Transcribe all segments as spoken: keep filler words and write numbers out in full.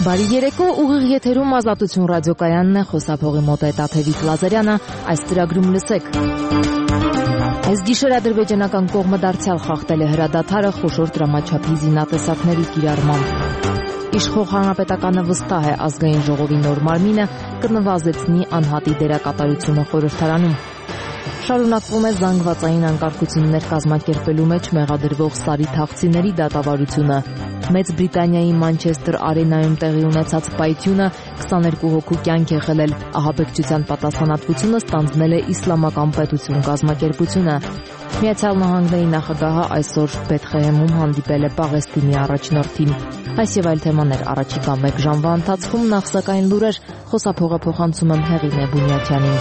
Բարի երեկո, ուղիղ եթերում Ազատություն ռադիոկայանն է, խոսափողի մոտ է Տաթևիկ Լազարյանը, այս ծրագրում լսեք։ Այս գիշեր ադրբեջանական կողմը դարձյալ խախտել է հրադադարը խոշոր դրամաչափի զինատեսակների կիրառմամբ։ Իշխող հանրապետականը վստահ է ազգային ժողովի նոր մարմինը կնվազեցնի անհատի դերակատարությունը խորհրդարանում։ Շարունակվում է զանգվածային անկարգություններ կազմակերպելու մեջ մեղադրվող Սարի թաղցիների դատավարությունը։ Մեծ Բրիտանիայի Մանչեսթեր արենայում տեղի ունեցած պայթյունը քսաներկու հոգու կյանք է խլել։ Ահաբեկչության պատասխանատվությունը ստանձնել է Իսլամական պետություն կազմակերպությունը։ Միացյալ Նահանգների նախագահը այսօր Բեթխեհեմում հանդիպել է Պաղեստինի առաջնորդին։ Այս եւ այլ թեմաներ առաջիկա մեկ ժամվա ընթացքում, նախ սակայն լուրեր, խոսափողը փոխանցում եմ Հեղինե Բունյաթյանին։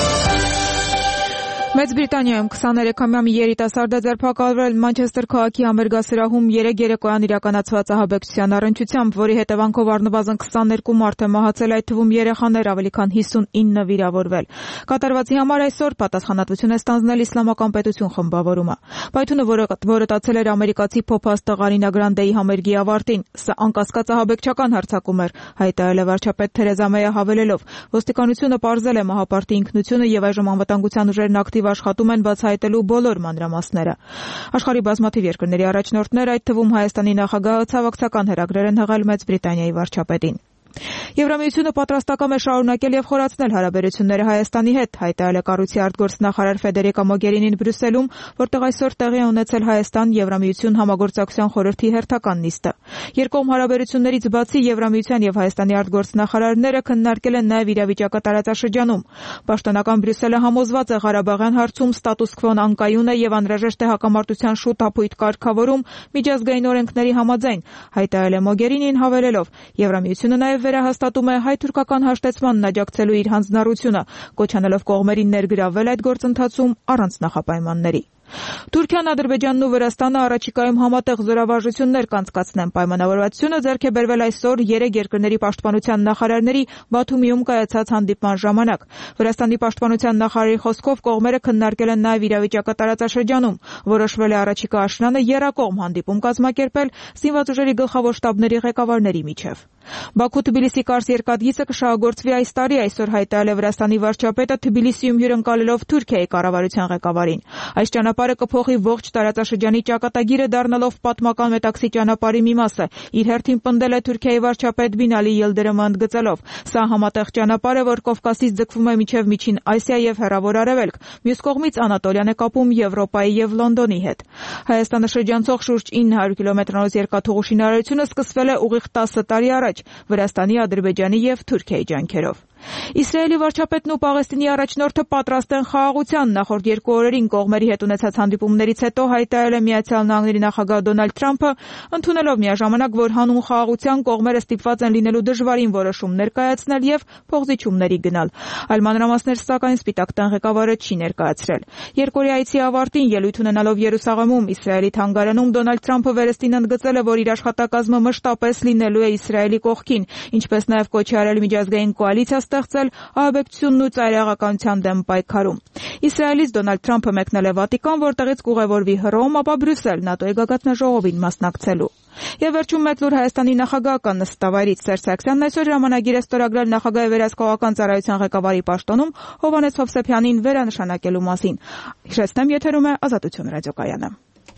Մեծ Բրիտանիայում քսաներեքամյա մի երիտասարդ է ձերբակալվել Մանչեսթեր քաղաքի համերգասրահում երեկ երեկոյան իրականացված ահաբեկչության առնչությամբ, որի հետևանքով առնվազն քսաներկու մարդ է մահացել, այդ թվում երեխաներ, ավելի քան հիսունինը վիրավորվել։ Կատարվածի համար այսօր պատասխանատվություն է ստանձնել Իսլամական պետություն խմբավորումը։ Պայթյունը, որը տացել էր ամերիկացի փոփ-աստղ Արինա Գրանդեի համերգի ավարտին, սա անկասկած ահաբեկչական հարձակում էր, հայտարարել է վարչապետ Թերեզա Մեյը հավելելով. Ոստիկանությունը պարզել է մահապարտի ինքնությունը եւ այժմ անվտանգության ուժերն ակտիվ աշխատում են բացահայտելու բոլոր մանրամասները։ Աշխարհի բազմաթիվ երկրների առաջնորդներ, այդ թվում Հայաստանի նախագահը, ցավակցական հրագրեր են հղել Մեծ Բրիտանիայի վարչապետին։ Եվրամիությունը պատրաստակամ է շարունակել եւ խորացնել հարաբերությունները Հայաստանի հետ, հայտարարել է կառույցի արտգործնախարար Ֆեդերիկա Մոգերինին Բրյուսելում, որտեղ այսօր տեղի է ունեցել Հայաստան-Եվրամիություն համագործակցության խորհրդի հերթական նիստը։ Երկկողմ հարաբերություններից բացի Եվրամիության եւ Հայաստանի արտգործնախարարները քննարկել են նաեւ իրավիճակը տարածաշրջանում։ Պաշտոնական Բրյուսելը համոզված է Ղարաբաղյան հարցում ստատուս քվոն անկայուն է եւ անհրաժեշտ է հակամարտության շուտ ապույտ կարգավորում միջազգային օրենքների համաձայն, հայտարարել է Մոգերինին հավելելով. Եվրամիությունը նաեւ վերահաստատում է հայ-թուրքական հաշտեցմանն աջակցելու իր հանձնառությունը, կոչ անելով կողմերին ներգրավվել այդ գործընթացում առանց նախապայմանների։ Թուրքիան, Ադրբեջանն ու Վրաստանը առաջիկայում համատեղ զորավարժություններ կանցկացնեն։ Պայմանավորվածությունը ձեռք է բերվել այսօր երեք երկրների պաշտպանության նախարարների Բաթումիում կայացած հանդիպման ժամանակ։ Վրաստանի պաշտպանության նախարարի խոսքով կողմերը քննարկել են նաև իրավիճակը տարածաշրջանում։ Որոշվել է առաջիկա աշնանը եռակողմ հանդիպում կազմակերպել զինված ուժերի գլխավոր շտաբների ղեկավարների միջև։ Բաքու-Թբիլիսի կարս երկաթգիծը կշահագործվի այս տարի, այսօր հայտարարել է Վրաստանի վարչապետը Թբիլիսիում հյուրընկալելով Թուրքիայի կառավարության ղեկավարին։ Այս ճանապարհը կփոխի ողջ տարածաշրջանի ճակատագիրը, դառնալով պատմական Մետաքսի ճանապարհի մի մասը։ Իր հերթին պնդել է Թուրքիայի վարչապետ Բինալի Ելդերմը ընդգծելով. Սա համատեղ ճանապարհ է, որ Կովկասից ձգվում է մինչև Միջին Ասիա եւ Հեռավոր Արևելք։ Մյուս կողմից Անատոլիան է կապում Եվրոպայի եւ Լոնդոնի հետ։ Հայաստանը շրջանցող շուրջ ինը հարյուր կիլոմետրանոց երկաթուղու շինարարությունը սկսվել է ուղիղ տասը տարի առաջ Վրաստանի, Ադրբեջանի եւ Թուրքիայի ջանքերով։ Իսրայելի վարչապետն ու Պաղեստինի առաջնորդը պատրաստ են խաղաղության։ Նախորդ երկու օրերին կողմերի հետ ունեցած հանդիպումներից հետո հայտարարել է Միացյալ Նահանգների նախագահ Դոնալդ Թրամփը, ընդունելով միաժամանակ, որ հանուն խաղաղության կողմերը ստիպված են լինելու դժվարին որոշումներ կայացնել եւ փոխզիջումների գնալ։ Այլ մանրամասներ սակայն Սպիտակ տան ղեկավարը չի ներկայացրել։ Երկօրյա այցի ավարտին ելույթ ունենալով Երուսաղեմում Իսրայելի թանգարանում Դոնալդ Թրամփը վերստին ընդգծել է, որ իր աշխատակազմը մշտապես լինելու է Իսրայելի կողքին, ինչպես նաեւ կոչ է արել միջազգային կոալիցիա ստեղծել ահաբեկչությունն ու ծայրահեղականության դեմ պայքարում։ Իսրայելից Դոնալդ Թրամփը մեկնել է Վատիկան, որտեղից կուղևորվի Հռոմ, ապա Բրյուսել ՆԱՏՕ-ի գագաթնաժողովին մասնակցելու։ Եվ վերջում մեկ լուր Հայաստանի նախագահական նստավայրից Սերժ Սարգսյանն այսօր հրամանագիր է ստորագրել նախագահի վերահսկողական ծառայության ղեկավարի պաշտոնում Հովհաննես Հովսեփյանին վերանշանակելու մասին։ Հիշեցնեմ, եթերում է Ազատություն ռադիոկայանը։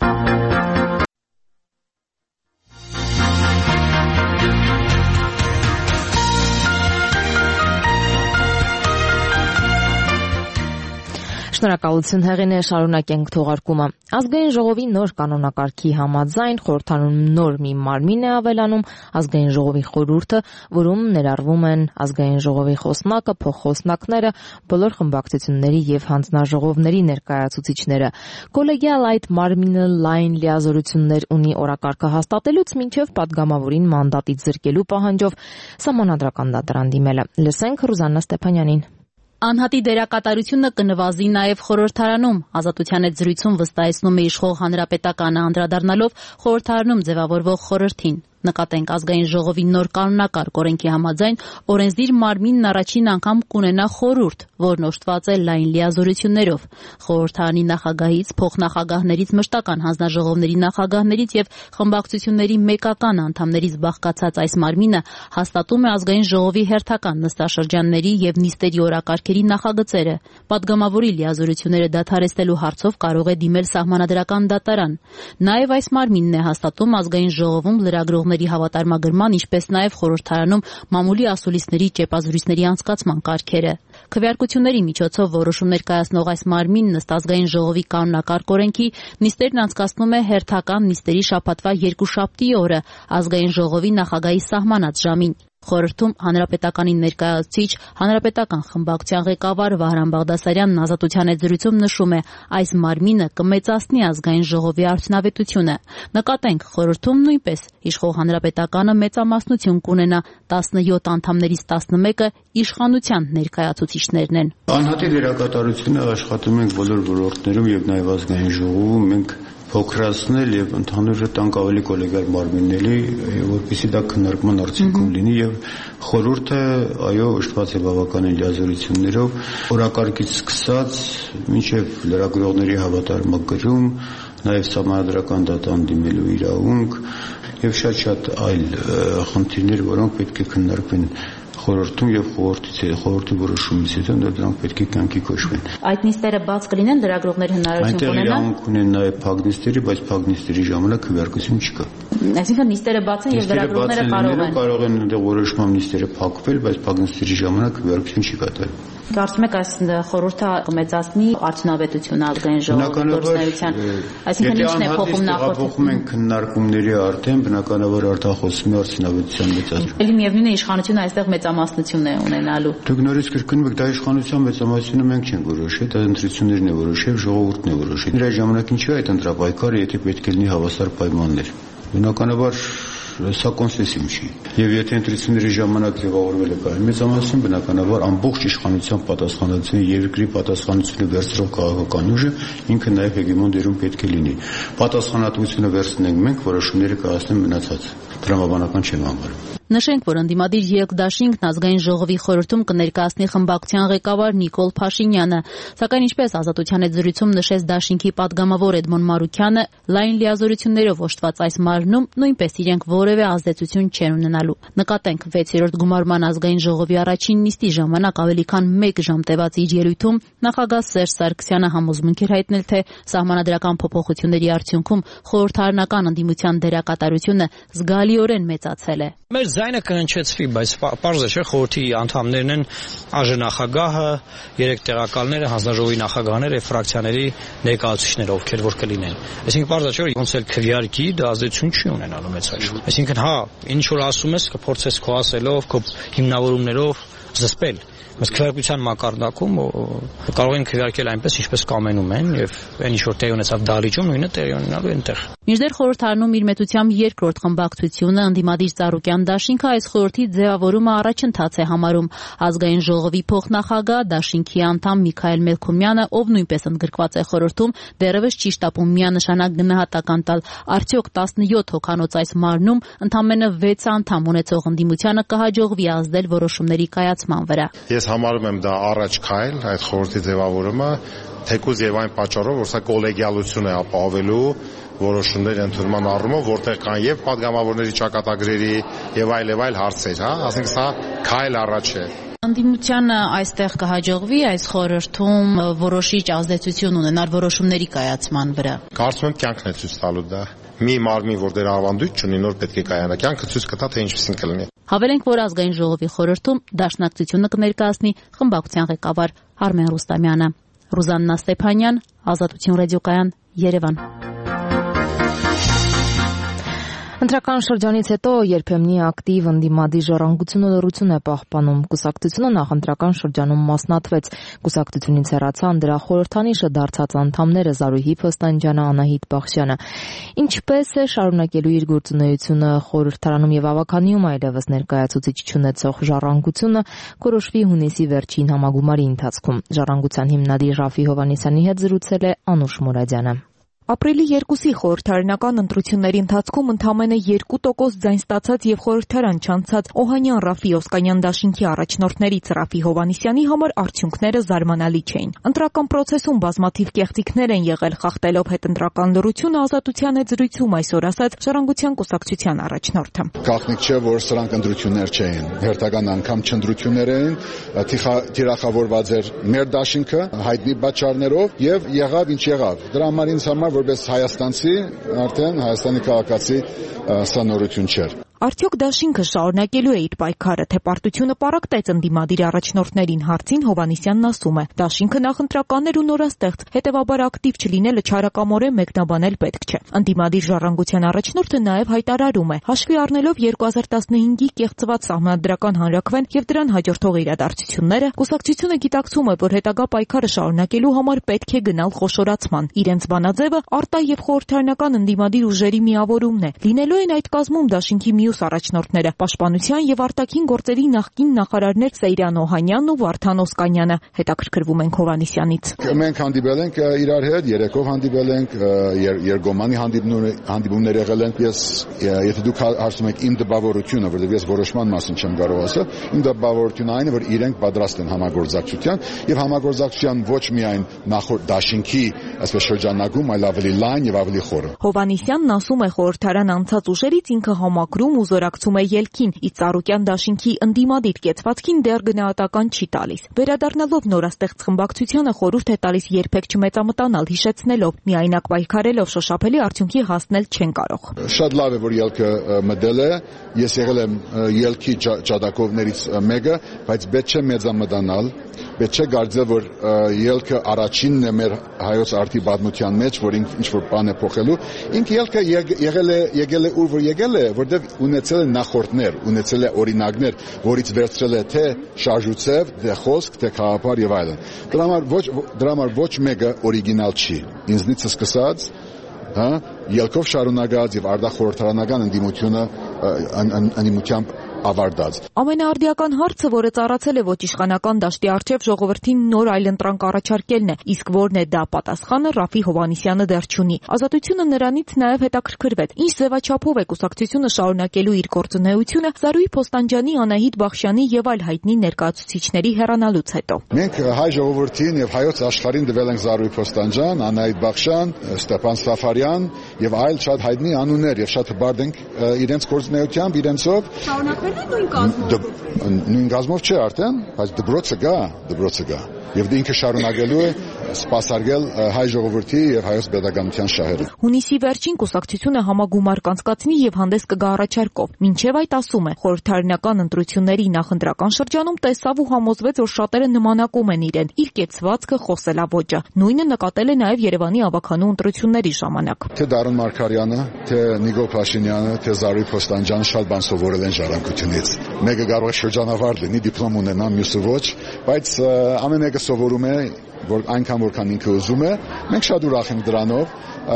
Շնորհակալություն Հեղինե, շարունակենք թողարկումը։ Ազգային ժողովի նոր կանոնակարգի համաձայն խորհրդարանում նոր մի մարմին է ավելանում ազգային ժողովի խորհուրդը, որում ներառվում են ազգային ժողովի խոսնակը, փոխխոսնակները, բոլոր խմբակցությունների եւ հանձնաժողովների ներկայացուցիչները։ Կոլեգիալ այդ մարմինը լայն լիազորություններ ունի օրակարգը հաստատելուց մինչև падգամավորին մանդատից զրկելու պահանջով սահմանադրական դատարան դիմելը։ Լսենք Ռուզաննա Ստեփանյանին։ Անհատի դերակատարությունը կնվազի նաև խորհրդարանում։ Ազատության հետ զրույցում վստահեցնում է իշխող հանրապետականը անդրադառնալով խորհրդարանում ձևավորվող խորհրդին։ Նկատենք ազգային ժողովի նոր կանոնակարգ օրենքի համաձայն օրենսդիր մարմինն առաջին անգամ կունենա խորհուրդ, որն օժտված է լայն լիազորություններով։ Խորհրդարանի նախագահից, փոխնախագահներից, մշտական հանձնաժողովների նախագահներից եւ խմբակցությունների մեկական անդամներից բաղկացած այս մարմինը հաստատում է ազգային ժողովի հերթական նստաշրջանների եւ նիստերի օրակարգերի նախագծերը։ Պատգամավորի լիազորությունները դադարեցնելու հարցով կարող է դիմել սահմանադրական դատարան։ Նաեւ այս մարմինն է հաստատում ազգային ժողովում լրագրողների հավատարմագրման, ինչպես նաեւ խորհրդարանում մամուլի ասուլիսների ճեպազրույցների անցկացման կարգերը։ Քվեարկությունների միջոցով որոշումներ կայացնող այս մարմինն ըստ ազգային ժողովի կանոնակարգ օրենքի նիստերն անցկացնում է հերթական նիստերի շաբաթվա երկուշաբթի օրը ազգային ժողովի նախագահի սահմանած ժամին։ Խորհրդում հանրապետականի ներկայացուցիչ, հանրապետական խմբակցության ղեկավար Վահրամ Բաղդասարյանն Ազատության հետ զրույցում նշում է, այս մարմինը կմեծացնի ազգային ժողովի արդյունավետությունը։ Նկատենք, խորհրդում նույնպես իշխող հանրապետականը մեծամասնություն կունենա, տասնյոթ անդամներից տասնմեկը իշխանության ներկայացուցիչներն են։ Անհատի դերակատարությունը աշխատում ենք բոլոր ոլորտներում եւ նաեւ ազգային ժողովում մենք փոքրացնել եւ ընդհանուր տանք ավելի կոլեգիալ մարմինների, որպեսզի դա քննարկման արդյունքում լինի եւ խորհուրդը այո օժտված է բավականին լիազորություններով, օրակարգից սկսած մինչեւ լրագրողների հավատարմագրում, նաեւ սահմանադրական դատան դիմելու իրավունք եւ շատ-շատ այլ խնդիրներ, որոնք պետք է քննարկվեն խորհրդում եւ խորհրդի խորհրդի որոշումից հետո դրանք պետք է կյանքի կոչվեն։ Այդ նիստերը բաց կլինեն, լրագրողներ հնարավորություն կունենան։ Այնտեղ իրավունք ունեն նաեւ փակ նիստերի, բայց փակ նիստերի ժամանակ քվեարկություն չկա։ Այսինքն նիստերը բաց են եւ լրագրողները կարող են կարող են այնտեղ որոշման նիստերը փակվել, բայց փակ նիստերի ժամանակ քվեարկություն չի կատարվում։ Կարծում եք այս խորհուրդը կմեծացնի արդյունավետությունը ազգային ժողովի գործունեության։ Այսինքն ինչն է փոխում նախորդ։ Փոխում են քննարկումների արդեն բնականաբար արտախոսում է արդյունավետության մեծացում։ Էլի միևնույն է իշխանությունը այստեղ մեծամասնություն է ունենալու։ Դուք նորից կրկնում եք, դա իշխանության մեծամասնությունը մենք չենք որոշել, դա ընտրություններն է որոշել, ժողովուրդն է որոշել։ Դրա ժամանակ ինչու է այդ ընտրապայքարը, եթե պետք է լինի հավասար պայմաններ։ Բնականաբար սա կոնսենսիում չի։ Եվ եթե ընտրությունների ժամանակ ձևավորվել է կայուն մեծամասնություն, բնականաբար ամբողջ իշխանության պատասխանատվությունը, երկրի պատասխանատվությունը վերցրող քաղաքական ուժը ինքը նաև հեգեմոն դերում պետք է լինի։ Պատասխանատվությունը վերցնենք մենք, որոշումները կայացնեն մնացած։ Տրամաբանական չեմ համարում։ Նշենք, որ ընդդիմադիր երկդաշինքն ազգային ժողովի խորհրդում կներկայացնի խմբակցության ղեկավար Նիկոլ Փաշինյանը, սակայն ինչպես Ազատության հետ զրույցում նշեց դաշինքի պատգամավոր Էդմոն Մարուքյանը, լայն լիազորություններով օժտված այս մարմնում նույնպես իրենք որևէ ազդեցություն չեն ունենալու։ Նկատենք վեցերորդ գումարման ազգային ժողովի առաջին նիստի ժամանակ ավելի քան մեկ ժամ տևած իր ելույթում նախագահ Սերժ Սարգսյանը համոզմունք էր հայտնել, թե սահմանադրական փոփոխությունների արդյունքում խորհրդարանական ընդդիմության դերակատարությունը զգալիորեն մեծացել է։ Մեր ձայնը կհնչեցվի, բայց պարզ է, չէ՞, խորհրդի անդամներն են ԱԺ-նախագահը, երեք տեղակալները, հանձնաժողովի նախագահները եւ ֆրակցիաների ներկայացուցիչները, ովքեր որ կլինեն։ Այսինքն պարզ է, չէ՞, ոնց էլ քվեարկի դա ազդեցություն չի ունենալու մեծ այժմ։ Այսինքն հա, ինչ որ ասում ես, կփորձես քո ասելով, քո հիմնավորումներով զսպել։ Բայց քվեարկության մակարդակում կարող են քվեարկել այնպես, ինչպես կամենում են, եւ այն ինչ որ տեղի ունեցավ դահլիճում, նույնը տեղի ունենալու այնտեղ։ Մինչդեռ խորհրդարանում իր մեծությամբ երկրորդ խմբակցությունը ընդդիմադիր Ծառուկյան դաշինքը այս խորհրդի ձևավորումը առաջընթաց է համարում։ Ազգային ժողովի փոխնախագահ դաշինքի անդամ Միքայել Մելքումյանը, ով նույնպես ընդգրկված է խորհրդում, դեռևս չի շտապում միանշանակ գնահատական տալ, արդյոք տասնյոթ հոգանոց այս մարմնում ընդամենը վեց անդամ ունեցող ընդդիմությանը կհաջողվի ազդել որոշումների կայացման վրա։ Ես համարում եմ դա առաջ քայլ այդ խորհրդի ձևավորումը, թեկուզ եւ այն պատճառով, որ սա կոլեգիալություն է ապահովելու որոշումների ընդունման առումով, որտեղ կան եւ падգամավորների ճակատագրերի եւ այլ եւ այլ հարցեր, հա, ասենք սա քայլ առաջ է։ Ընդդիմությանը այստեղ կհաջողվի այս խորհրդում որոշիչ ազդեցություն ունենալ որոշումների կայացման վրա։ Կարծում եմ կյանքն է ցույց տալու դա։ Մի մարմին, որ դեռ ավանդույթ չունի, նոր պետք է կայանա, կյանքը ցույց կտա, թե ինչպեսին կլինի։ Հավելենք, որ ազգային ժողովի խորհրդում դաշնակցությունը կներկայացնի խմբակցության ղեկավար Արմեն Ռուստամյանը։ Ռուզաննա Ստեփանյան, Ազատություն ռադիոկայան, Երևան։ Ընտրական շրջանից հետո երբեմնի ակտիվ ընդդիմադիր ժառանգությունը լռություն է պահպանում։ Կուսակցությունը նախընտրական շրջանում մասնատվեց։ Կուսակցությունից հեռացան դրա խորհրդանիշը դարձած անդամները Զարուհի Փոստանջյանը, Անահիտ Բախշյանը։ Ինչպես է շարունակելու իր գործունեությունը խորհրդարանում եւ ավականիում այլևս ներկայացուցիչ չունեցող ժառանգությունը, կորոշվի հունիսի վերջին համագումարի ընթացքում։ Ժառանգության հիմնադիր Ռաֆի Հովհաննիսյանի հետ զրուցել է Անուշ Մուրադյանը։ Ապրիլի երկուսի խորհրդարանական ընտրությունների ընթացքում ընդամենը երկու տոկոս ձայն ստացած եւ խորհրդարան չանցած Օհանյան Ռաֆի Օսկանյան դաշինքի առաջնորդներից Ռաֆի Հովհաննիսյանի համար արդյունքները զարմանալի չէին։ Ընտրական process-ում բազմաթիվ կեղծիքներ են եղել, խախտելով հետընտրական լռությունը Ազատության հետ զրույցում այսօր ասաց Ժառանգության կուսակցության առաջնորդը։ Գաղտնիք չէ, որ սրանք ընտրություններ չէին, հերթական անգամ չընտրություններ էին, թիրախավորված էր մեր դաշինքը հայտնի պատճառներով եւ եղավ ինչ եղավ։ Դրա համար ինձ համար որպես հայաստանցի արդեն Հայաստանի քաղաքացի սա նորություն չէր։ Արդյոք դաշինքը շարունակելու է իր պայքարը, թե պարտությունը պառակտեց ընդդիմադիր առաջնորդներին հարցին Հովհաննիսյանն ասում է. Դաշինքը նախընտրականներ ու նորաստեղծ, հետևաբար ակտիվ չլինելը չարակամորեն մեկնաբանել պետք չէ։ Ընդդիմադիր ժառանգության առաջնորդը նաև հայտարարում է. հաշվի առնելով երկու հազար տասնհինգի կեղծված սահմանադրական հանրաքվեն եւ դրան հաջորդող իրադարձությունները, կուսակցությունը գիտակցում է, որ հետագա պայքարը շարունակելու համար պետք է գնալ խոշորացման։ Իրենց բանաձևը արտա եւ խորհրդարանական ընդդիմադիր ուժերի միավորումն է։ Լինելու են այդ կազմում դաշինքի մյուս առաջնորդները, պաշտպանության եւ արտաքին գործերի նախկին նախարարներ Սեյրան Օհանյանն ու Վարդան Օսկանյանը, հետաքրքրվում ենք Հովհաննիսյանից։ Մենք հանդիպել ենք իրար հետ, երեկով հանդիպել ենք, երկկողմանի հանդիպումներ եղել են։ Ես եթե դուք հարցում եք իմ դպավորությունը, որովհետեւ ես որոշման մասին չեմ կարող ասել, իմ դպավորությունը այն է, որ իրենք պատրաստ են համագործակցության եւ համագործակցության ոչ միայն նախորդ դաշինքի, այսպես շրջանակում, այլ ավելի լայն եւ ավելի խորը։ Հովհաննիսյանն ասում է, խորհրդարան անցած ուժերից ինքը համակրում ու զորակցում է ելքին, իսկ Ծառուկյան դաշինքի ընդդիմադիր կեցվածքին դեռ գնահատական չի տալիս։ Վերադառնալով նորաստեղծ խմբակցությանը խորհուրդ է տալիս երբեք չմեծամտանալ, հիշեցնելով՝ միայնակ պայքարելով շոշափելի արդյունքի հասնել չեն կարող։ Շատ լավ է, որ ելքը մտել է, ես եղել եմ ելքի ճակատագրերից մեկը, բայց պետք չէ մեծամտանալ, պետք չէ կարծել, որ ելքը առաջինն է մեր հայոց արդի պատմության մեջ, որ ինչ որ բան է փոխելու։ Ինքը ելքը եղել է, եկել է ուր որ եկել է, որտեղ ունեցել է նախորդներ, ունեցել է օրինակներ, որից վերցրել է թե շարժուцев, թե խոսք, թե խաղապար եւ այլն։ Դրա համար ոչ դրա համար ոչ մեկը օրիգինալ չի։ Ինձնից սկսած, հա, ելքով շարունակած եւ արտախորհրդարանական ընդդիմությունը ընդդիմությամբ ավարտած։ Ամենաարդիական հարցը, որը ծառացել է ոչ իշխանական դաշտի առջև ժողովրդին նոր այլընտրանք առաջարկելն է, իսկ որն է դա պատասխանը Ռաֆի Հովհաննիսյանը դեռ չունի։ Ազատությունը նրանից նաև հետաքրքրվեց. ինչ ձևաչափով է կուսակցությունը շարունակելու իր գործունեությունը Զարուհի Փոստանջյանի, Անահիտ Բախշյանի եւ այլ հայտնի ներկայացուցիչների հեռանալուց հետո։ Մենք հայ ժողովրդին եւ հայոց աշխարհին տվել ենք Զարուհի Փոստանջյան, Անահիտ Բախշյան, Ստեփան Սաֆարյան եւ այլ շատ հայտնի անուններ եւ շատ հպարտ ենք իրենց գործունեությամբ, իրենցով Նույն կազմով նույն կազմով չէ արդեն, բայց դպրոցը գա, դպրոցը գա։ Եվ ինքը շարունակելու է սպասարկել հայ ժողովրդի եւ հայոց պետականության շահերը։ Հունիսի վերջին կուսակցությունը համագումար կանցկացնի եւ հանդես կգա առաջարկով։ Մինչեւ այդ ասում է, խորհրդարանական ընտրությունների նախընտրական շրջանում տեսավ ու համոզվեց, որ շատերը նմանակում են իրեն, իր կեցվածքը, խոսելաոճը։ Նույնը նկատել է նաեւ Երևանի ավականու ընտրությունների ժամանակ։ Թե Դարուն Մարգարյանը, թե Նիկոլ Փաշինյանը, թե Զարուհի Փոստանջյանը շատ բան սովորել են ժառանգությունից։ Մեկը կարող է շրջանավար լինի, դիպլոմ ունենա, մյուսը ոչ, բայց ամեն մեկը սովորում է, որ այնքան որքան ինքը ուզում է, մենք շատ ուրախ ենք դրանով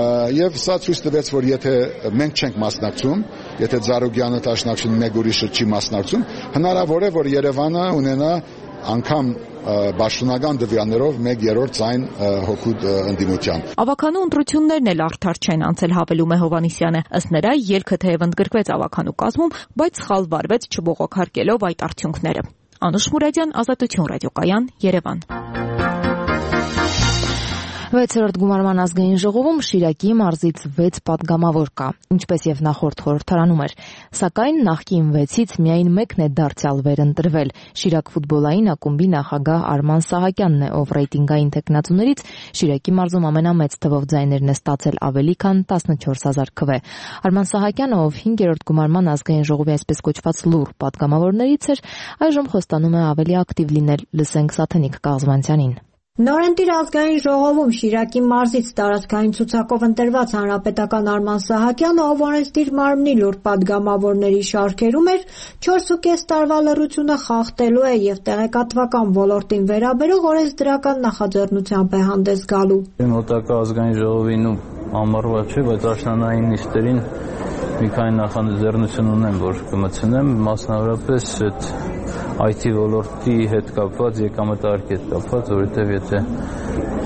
եւ սա ցույց տվեց, որ եթե մենք չենք մասնակցում, եթե Զարուգյանը Տաշնակցին մեկ ուրիշը չի մասնակցում, հնարավոր է, որ Երևանը ունենա անգամ բաշխունական դվյաններով մեկ երրորդ ձայն հոգուտ ընդդիմության։ Ավականու ընտրություններն էլ արդար չեն անցել, հավելում է Հովհաննիսյանը։ Ըստ նրա, ելքը թեև ընդգրկվեց ավականու կազմում, բայց սխալ վարվեց չբողոքարկելով այդ արդյունքները։ Անուշ Մուրադյան, Ազատություն ռադիոկայան, Երևան։ վեցերորդ գումարման ազգային ժողովում Շիրակի մարզից վեց պատգամավոր կա, ինչպես եւ նախորդ խորհրդարանում էր, սակայն նախկին վեցից միայն մեկն է դարձյալ վերընտրվել։ Շիրակ ֆուտբոլային ակումբի նախագահ Արման Սահակյանն է, ով ռեյտինգային տեխնատուներից Շիրակի մարզում ամենամեծ թվով ձայներն է ստացել ավելի քան տասնչորս հազար քվե։ Արման Սահակյանը, ով հինգերորդ գումարման ազգային ժողովի այսպես կոչված լուր պատգամավորներից էր, այժմ խոստանում է ավելի ակտիվ լինել։ Լսենք Սաթենիկ Կաղզմանցյանին։ Նորընտիր ազգային ժողովում Շիրակի մարզից տարածքային ցուցակով ընտրված հանրապետական Արման Սահակյանը, ով օրենսդիր մարմնի լուրջ падգամավորների շարքերում էր, չորս ու կես տարվա լռությունը խախտելու է եւ տեղեկատվական ոլորտին վերաբերող օրենսդրական նախաձեռնությամբ է հանդես գալու։ Մոտակա ազգային ժողովին ու ամառվա չէ, բայց աշնանային նիստերին մի քանի նախաձեռնություն ունեմ, որ կմցնեմ, մասնավորապես այդ այ թի ոլորտի հետ կապված, եկամտահարկի հետ կապված, որովհետև եթե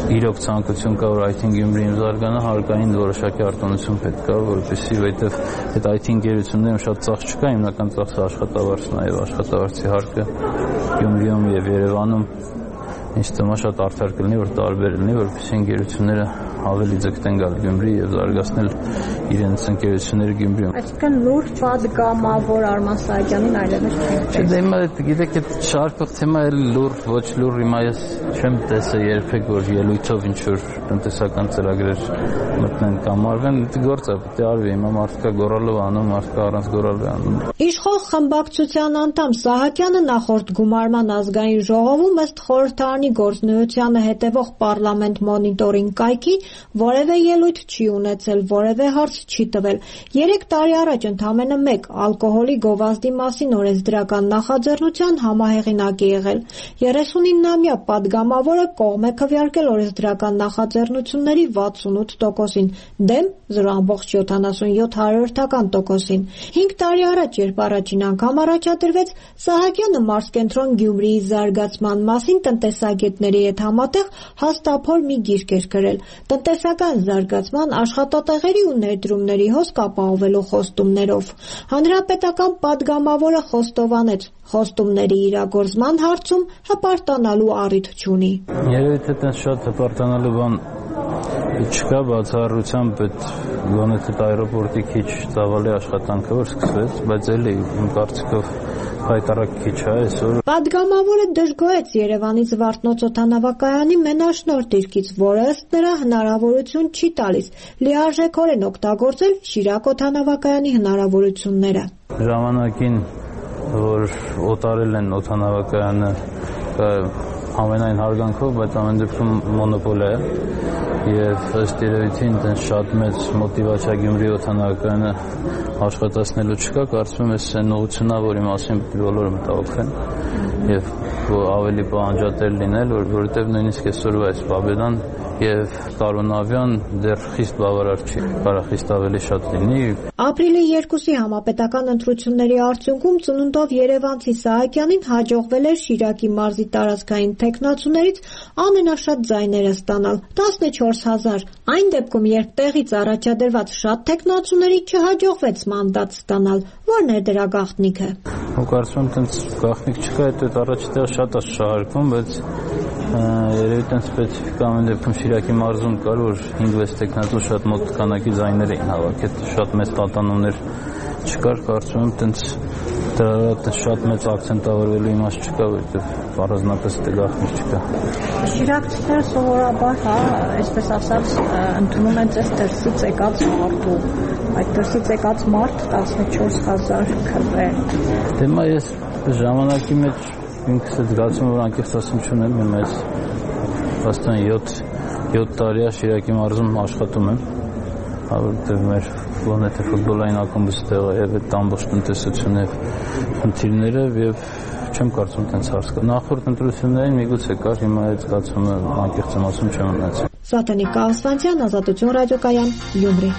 իրոք ցանկություն կա, որ այ թի Գյումրիում զարգանա, հարկային որոշակի արտոնություն պետք է, որովհետեւ որովհետեւ այդ այ թի ընկերություններում շատ ծախս չկա, հիմնական ծախսը աշխատավարձն է եւ աշխատավարձի հարկը Գյումրիում եւ Երևանում ինձ թվում է շատ արդար կլինի, որ տարբեր լինի, որպեսզի ընկերությունները ավելի ձգտեն գալ Գյումրի եւ զարգացնել իրենց ընկերությունները Գյումրիում։ Այսինքն լուրջ պատգամավոր Արման Սահակյանին այլևս չի։ Դե հիմա գիտեք, այդ շարքող թեմա էլ լուր, ոչ լուր, հիմա ես չեմ տեսել երբեք, որ ելույթով ինչ որ տնտեսական ծրագրեր մտնեն կամ արվեն, դա գործ է, պետք է արվի, հիմա մարդկա գոռալով անում, մարդկա առանց գոռալու անում։ Իշխող խմբակցության անդամ Սահակյանը նախորդ գումարման ազգային ժողովում ըստ խորհրդարանի գործունեությանը հետևող պարլամենտ մոնիտորինգ կայքի որևէ ելույթ չի ունեցել, որևէ հարց չի տվել։ Երեք տարի առաջ ընդամենը մեկ ալկոհոլի գովազդի մասին օրենսդրական նախաձեռնության համահեղինակ է եղել։ երեսունինամյա պատգամավորը կողմ է քվեարկել օրենսդրական նախաձեռնությունների վաթսունութ տոկոսին, դեմ զրո ամբողջ յոթանասունյոթ հարյուրորդական տոկոսին։ Հինգ տարի առաջ, երբ առաջին անգամ առաջադրվեց, Սահակյանը Մարզկենտրոն Գյումրիի զարգացման մասին տնտեսագետների հետ համատեղ հաստափոր մի գիրք էր գրել։ Տնտեսական զարգացման, աշխատատեղերի ու ներդրումների հոսք ապահովելու խոստումներով։ Հանրապետական պատգամավորը խոստովանեց, խոստումների իրագործման հարցում հպարտանալու առիթ չունի։ Երևի թե տենց շատ հպարտանալու բան չկա, բացառությամբ այդ գոնե թե այրոպորտի քիչ ծավալի աշխատանքը որ սկսվեց, բայց էլի իմ կարծիքով հայտարարք քիչ է այսօր։ Պատգամավորը դժգոհեց Երևանի Զվարթնոց օդանավակայանի մենաշնորհ դիրքից, որը ըստ նրա հնարավորություն չի տալիս լիարժեքորեն օգտագործել Շիրակ օդանավակայանի հնարավորությունները։ Ժամանակին, որ օտարել են օդանավակայանը ամենայն հարգանքով, բայց ամեն դեպքում մոնոպոլ է եւ ըստ երևույթին այդպես շատ մեծ մոտիվացիա Գյումրի օդանավակայանը աշխատացնելու չկա, կարծում եմ այս նողությունա, որի մասին բոլորը մտահոգվեն եւ ավելի պահանջատեր լինել, որովհետեւ նույնիսկ այսօրվա այս Պաբեդան եւ Կարոնավյան դեռ խիստ բավարար չի, կարող խիստ ավելի շատ լինի։ Ապրիլի երկուսի համապետական ընտրությունների արդյունքում ծնունդով երևանցի Սահակյանին հաջողվել էր Շիրակի մարզի տարածքային թեկնածուներից ամենաշատ ձայները ստանալ՝ տասնչորս հազար։ Այն դեպքում, երբ տեղից առաջադրված շատ թեկնածուների չհաջողվեց մանդատ ստանալ, որն էր դրա գաղտնիքը։ Ու կարծում եմ, տենց գաղտնիք չկա, այդ առաջի տեղ շատ է շահարկվում, բայց երևի տենց սպეციფიკա ամեն դեպքում Շիրակի մարզում կար, որ հինգ-վեց տեխնատու շատ մոտ քանակի ձայներ էին հավաքել, շատ մեծ տատանումներ չկար, կարծում եմ, տենց դրա շատ մեծ ակցենտավորվելու իմաստ չկա, որովհետև առանձնապես դա գաղտնիք չկա։ Շիրակցիները սովորաբար, հա, այսպես ասած, ընդունում են ձեզ դրսից եկած մարդու, այդ դրսից եկած մարդ տասնչորս հազար քվ է։ Դե մա ես ժամանակի մեջ ինքս էլ զգացում որ անկեղծ ասեմ չունեմ, իմ այս վաստան յոթ տարի է Շիրակի մարզում աշխատում եմ, որովհետև մեր ոնե թե ֆուտբոլային ակումբը ստեղ է եւ այդ ամբողջ տնտեսությունը խնդիրները եւ չեմ կարծում տենց հարց կա։ Նախորդ ընտրություններին միգուցե կար, հիմա այդ զգացումը անկեղծ եմ ասում չեմ ունեցել։ Սատանիկ Կասվանցյան, Ազատություն ռադիոկայան, Գյումրի։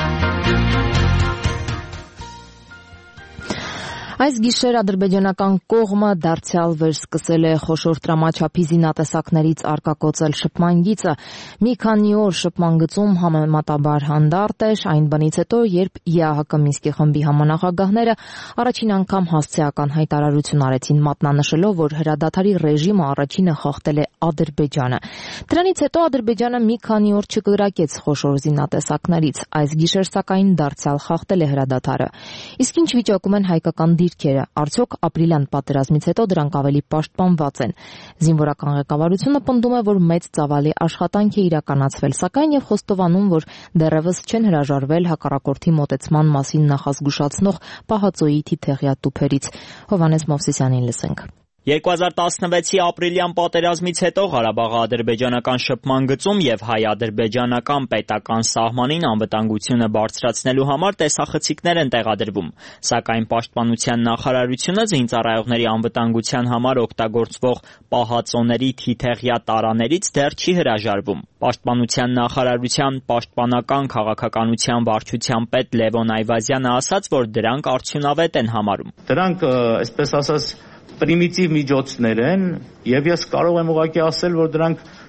Այս գիշեր ադրբեջանական կողմը դարձյալ վերսկսել է խոշոր տրամաչափի զինատեսակներից արկակոծել շփման գիծը։ Մի քանի օր շփման գծում համեմատաբար հանդարտ էր, այն բանից հետո, երբ ԵԱՀԿ Մինսկի խմբի համանախագահները առաջին անգամ հասցեական հայտարարություն արեցին, մատնանշելով, որ հրադադարի ռեժիմը առաջինը խախտել է Ադրբեջանը։ Դրանից հետո Ադրբեջանը մի քանի օր չկրակեց խոշոր զինատեսակներից, այս գիշեր սակայն դարձյալ խախտել է հրադադարը։ Իսկ ինչ վիճակում են հայկական դիրքերը, արդյոք ապրիլյան պատերազմից հետո դրանք ավելի պաշտպանված են։ Զինվորական ղեկավարությունը պնդում է, որ մեծ ծավալի աշխատանք է իրականացվել, սակայն եւ խոստովանում, որ դեռևս չեն հրաժարվել հակառակորդի մոտեցման մասին նախազգուշացնող պահածոյի թիթեղյա տուփերից։ Հովհաննես Մովսիսյանին լսենք։ երկու հազար տասնվեցի ապրիլյան պատերազմից հետո Ղարաբաղի ադրբեջանական շփման գծում եւ հայ-ադրբեջանական պետական սահմանին անվտանգությունը բարձրացնելու համար տեսախցիկներ են տեղադրվում, սակայն պաշտպանության նախարարությունը զինծառայողների անվտանգության համար օգտագործվող պահածոների թիթեղյա տարաներից դեռ չի հրաժարվում։ Պաշտպանության նախարարության պաշտպանական քաղաքականության վարչության պետ Լևոն Այվազյանը ասաց, որ դրանք արդյունավետ են համարում։ Դրանք, այսպես ասած, պրիմիտիվ միջոցներ են եւ ես կարող եմ ուղղակի ասել, որ դրանք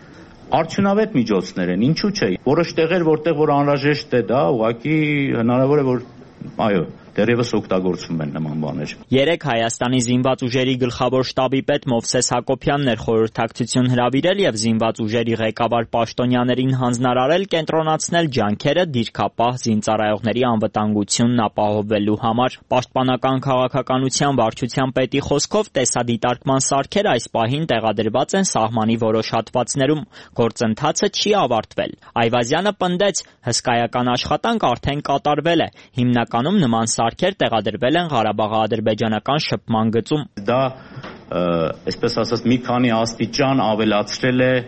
արդյունավետ միջոցներ են, ինչու՞ չէ։ Որոշ տեղեր, որտեղ որ անհրաժեշտ է դա, ուղղակի հնարավոր է որ այո դերևս օգտագործվում են նման բաներ։ Երեք Հայաստանի զինված ուժերի գլխավոր շտաբի պետ Մովսես Հակոբյանն էր խորհրդակցություն հրավիրել եւ զինված ուժերի ղեկավար պաշտոնյաներին հանձնարարել կենտրոնացնել ջանքերը դիրքապահ զինծառայողների անվտանգությունն ապահովելու համար։ Պաշտպանական քաղաքականության վարչության պետի խոսքով տեսադիտարկման սարքեր այս պահին տեղադրված են սահմանի որոշ հատվածներում։ Գործընթացը չի ավարտվել։ Այվազյանը պնդեց, հսկայական աշխատանք արդեն կատարվել է։ Հիմնականում նման սարքեր տեղադրվել են Ղարաբաղի-ադրբեջանական շփման գծում։ Դա, այսպես ասած, մի քանի աստիճան ավելացրել է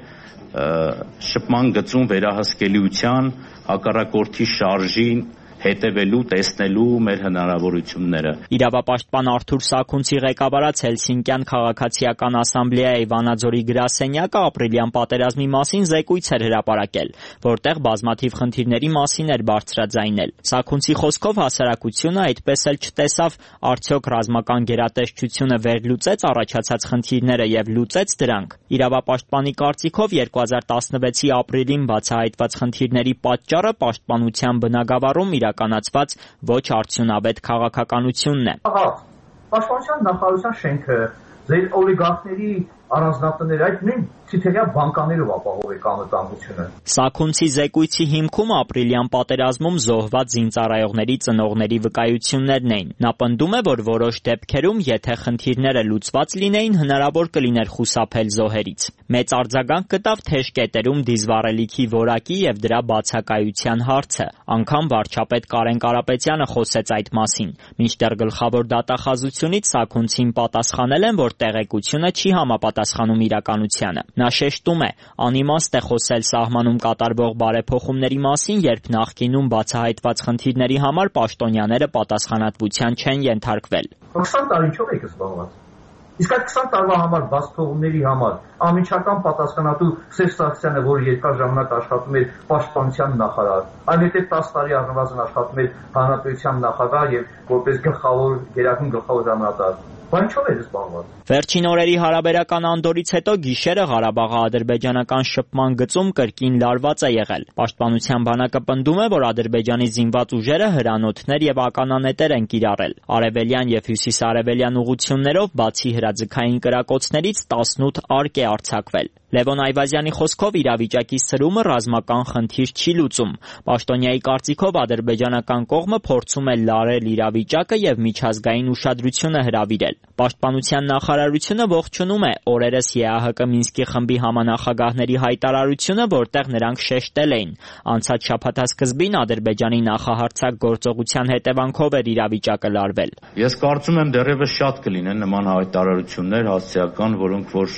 շփման գծում վերահսկելիության, հակառակորդի շարժին հետևելու, տեսնելու մեր հնարավորությունները։ Իրավապաշտպան Արթուր Սաքունցի ղեկավարած Հելսինկյան քաղաքացիական ասամբլեայի Վանաձորի գրասենյակը ապրիլյան պատերազմի մասին զեկույց էր հրապարակել, որտեղ բազմաթիվ խնդիրների մասին էր բարձրաձայնել։ Սաքունցի խոսքով հասարակությունը այդպես էլ չտեսավ, արդյոք ռազմական գերատեսչությունը վերլուծեց առաջացած խնդիրները եւ լուծեց դրանք։ Իրավապաշտպանի կարծիքով երկու հազար տասնվեցի ապրիլին բացահայտված խնդիրների պատճառը պաշտպանության բնագավառում իրականացված ոչ արդյունավետ քաղաքականությունն է։ Պաշտպանության նախարարության շենքը, ձեր օլիգարխների առանձնատները, այդ նույն ցիթերյա բանկաներով ապահովեք անվտանգությունը։ Սաքունցի զեկույցի հիմքում ապրիլյան պատերազմում զոհված զինծառայողների ծնողների վկայություններն էին։ Նա պնդում է, որ որոշ դեպքերում, եթե խնդիրները լուծված լինեին, հնարավոր կլիներ խուսափել զոհերից։ Մեծ արձագանք գտավ թեժ կետերում դիզվառելիքի որակի եւ դրա բացակայության հարցը։ Անգամ վարչապետ Կարեն Կարապետյանը խոսեց այդ մասին։ Մինչդեռ գլխավոր դատախազությունից Սաքունցին պատասխանել են, որ տեղեկությունը չի համապատասխանում իրականությանը։ Նա շեշտում է, անիմաստ է խոսել սահմանում կատարվող բարեփոխումների մասին, երբ նախկինում բացահայտված խնդիրների համար պաշտոնյաները պատասխանատվության չեն ենթարկվել։ քսան տարի ինչով եք զբաղված։ Իսկ այդ քսան տարվա համար բաց թողումների համար անմիջական պատասխանատու Սերժ Սարգսյանը, որ երկար ժամանակ աշխատում էր պաշտպանության նախարար, այնուհետև տասը տարի առնվազն աշխատում էր հանրապետության նախագահ եւ որպես գլխավոր գերագույն գլխավոր հրամանատար։ Ինչով է զբաղված։ Վերջին օրերի հարաբերական անդորից հետո գիշերը Ղարաբաղի-ադրբեջանական շփման գծում կրկին լարված է եղել։ Պաշտպանության բանակը պնդում է, որ Ադրբեջանի զինված ուժերը հրանոթներ եւ ականանետեր են կիրառել։ Արևելյան եւ հյուսիսարևելյան ուղություններով բացի հրաձգային կրակոցներից տասնութ արկ է արձակվել։ Լևոն Այվազյանի խոսքով իրավիճակի սրումը ռազմական խնդիր չի լուծում։ Պաշտոնյայի կարծիքով ադրբեջանական կողմը փորձում է լարել իրավիճակը եւ միջազգային ուշադրությունը հրավիրել։ Պաշտպանության նախարարությունը ողջունում է օրերս ԵԱՀԿ Մինսկի խմբի համանախագահների հայտարարությունը, որտեղ նրանք շեշտել էին. անցած շաբաթասկզբին Ադրբեջանի նախահարձակ գործողության հետևանքով էր իրավիճակը լարվել։ Ես կարծում եմ դեռևս շատ կլինեն նման հայտարարություններ հասցեական, որոնք որ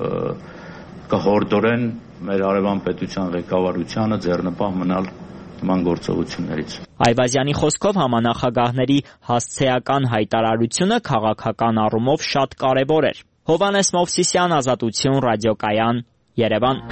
կհորդորեն մեր հարևան պետության ղեկավարությանը ձեռնպահ մնալ նման գործողություններից։ Այվազյանի խոսքով համանախագահների հասցեական հայտարարությունը քաղաքական առումով շատ կարևոր էր։ Հովհաննես Մովսիսյան, Ազատություն, ռադիոկայան, Երևան։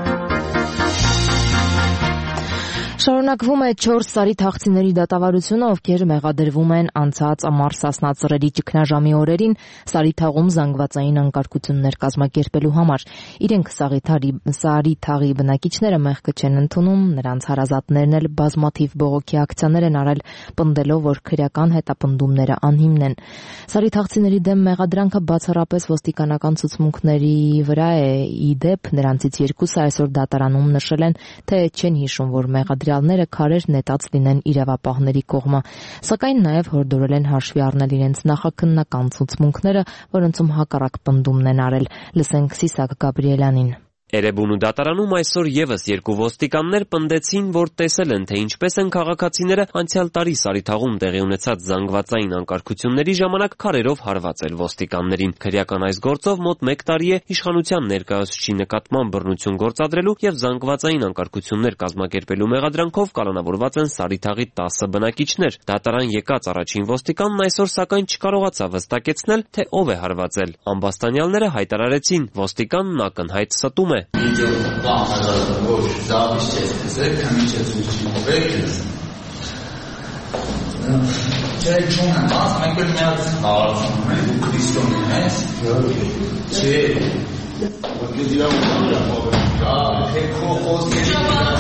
Շարունակվում է չորս սարի-թախծիների դատավարությունը, ովքեր մեղադրվում են անցած մարսասնածռերի ճգնաժամի օրերին սարի-թաղում զանգվածային անկարգություններ կազմակերպելու համար։ Իրենք սարի-թաղի բնակիչները մեղքը չեն ընդունում, նրանց հարազատներն էլ բազմաթիվ բողոքի ակցիաներ են արել, պնդելով, որ քրեական հետապնդումները անհիմն են։ Սարի-թաղծիների դեմ մեղադրանքը բացառապես ոստիկանական ցուցմունքների վրա է։ Ի դեպ, նրանցից երկուսը այսօր դատարանում նշել են, թե չեն հիշում, որ մեղադրյալները քարեր նետած լինեն իրավապահների կողմը, սակայն նաև հորդորել են հաշվի առնել իրենց նախաքննական ցուցմունքները, որոնցում հակառակ պնդումն են արել։ Լսենք Սիսակ Գաբրիելյանին։ Էրեբունու դատարանում այսօր եւս երկու ոստիկաններ պնդեցին, որ տեսել են, թե ինչպես են քաղաքացիները անցյալ տարի Սարիթաղում տեղի ունեցած զանգվածային անկարգությունների ժամանակ քարերով հարվածել ոստիկաններին։ Քրեական այս գործով մոտ մեկ տարի է իշխանության ներկայացուցչի նկատմամբ բռնություն գործադրելու եւ զանգվածային անկարգություններ կազմակերպելու մեղադրանքով կալանավորված են Սարիթաղի տասը բնակիչներ։ Դատարան եկած առաջին ոստիկանն այսօր սակայն չկարողացավ վստահեցնել, թե ով է հարվածել։ Ամբաստանյալները հայտարարեցին, ոստիկանն ակնհայտ ստում է։ Ես իրավունքներ եմ ապահովում։ Դա թե քո խոսքերի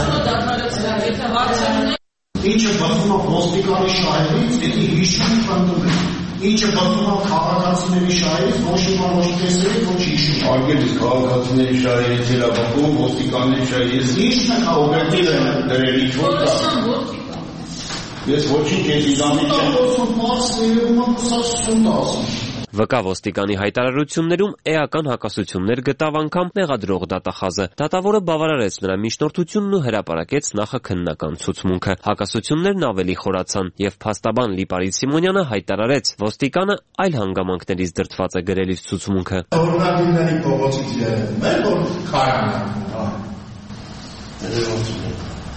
ինչը բացում է ոստիկանի շահերից, դա հիշում խնդում է։ Ինչը բացում է քաղաքացիների շահերից, ոչ իմանալ ոչ տեսել, ոչ հիշում։ Արգելից քաղաքացիների շահերից երաբակում, ոստիկանների շահերից։ Ինչն է օբյեկտիվ է դրել ինչ-որ կա։ Ես ոչինչ ես իրանից չեմ խոսում, բաց ներում եմ կուսակցություն դասում։ ՎԿ ոստիկանի հայտարարություններում էական հակասություններ գտավ անգամ մեղադրող դատախազը։ Դատավորը բավարարեց նրա միջնորդությունն ու հրապարակեց նախաքննական ցուցմունքը։ Հակասություններն ավելի խորացան եւ փաստաբան Լիպարիտ Սիմոնյանը հայտարարեց, ոստիկանը այլ հանգամանքներից դրդված է գրելիս ցուցմունքը։ Օրինագիրների փողոցից երևում է, որ քարան է։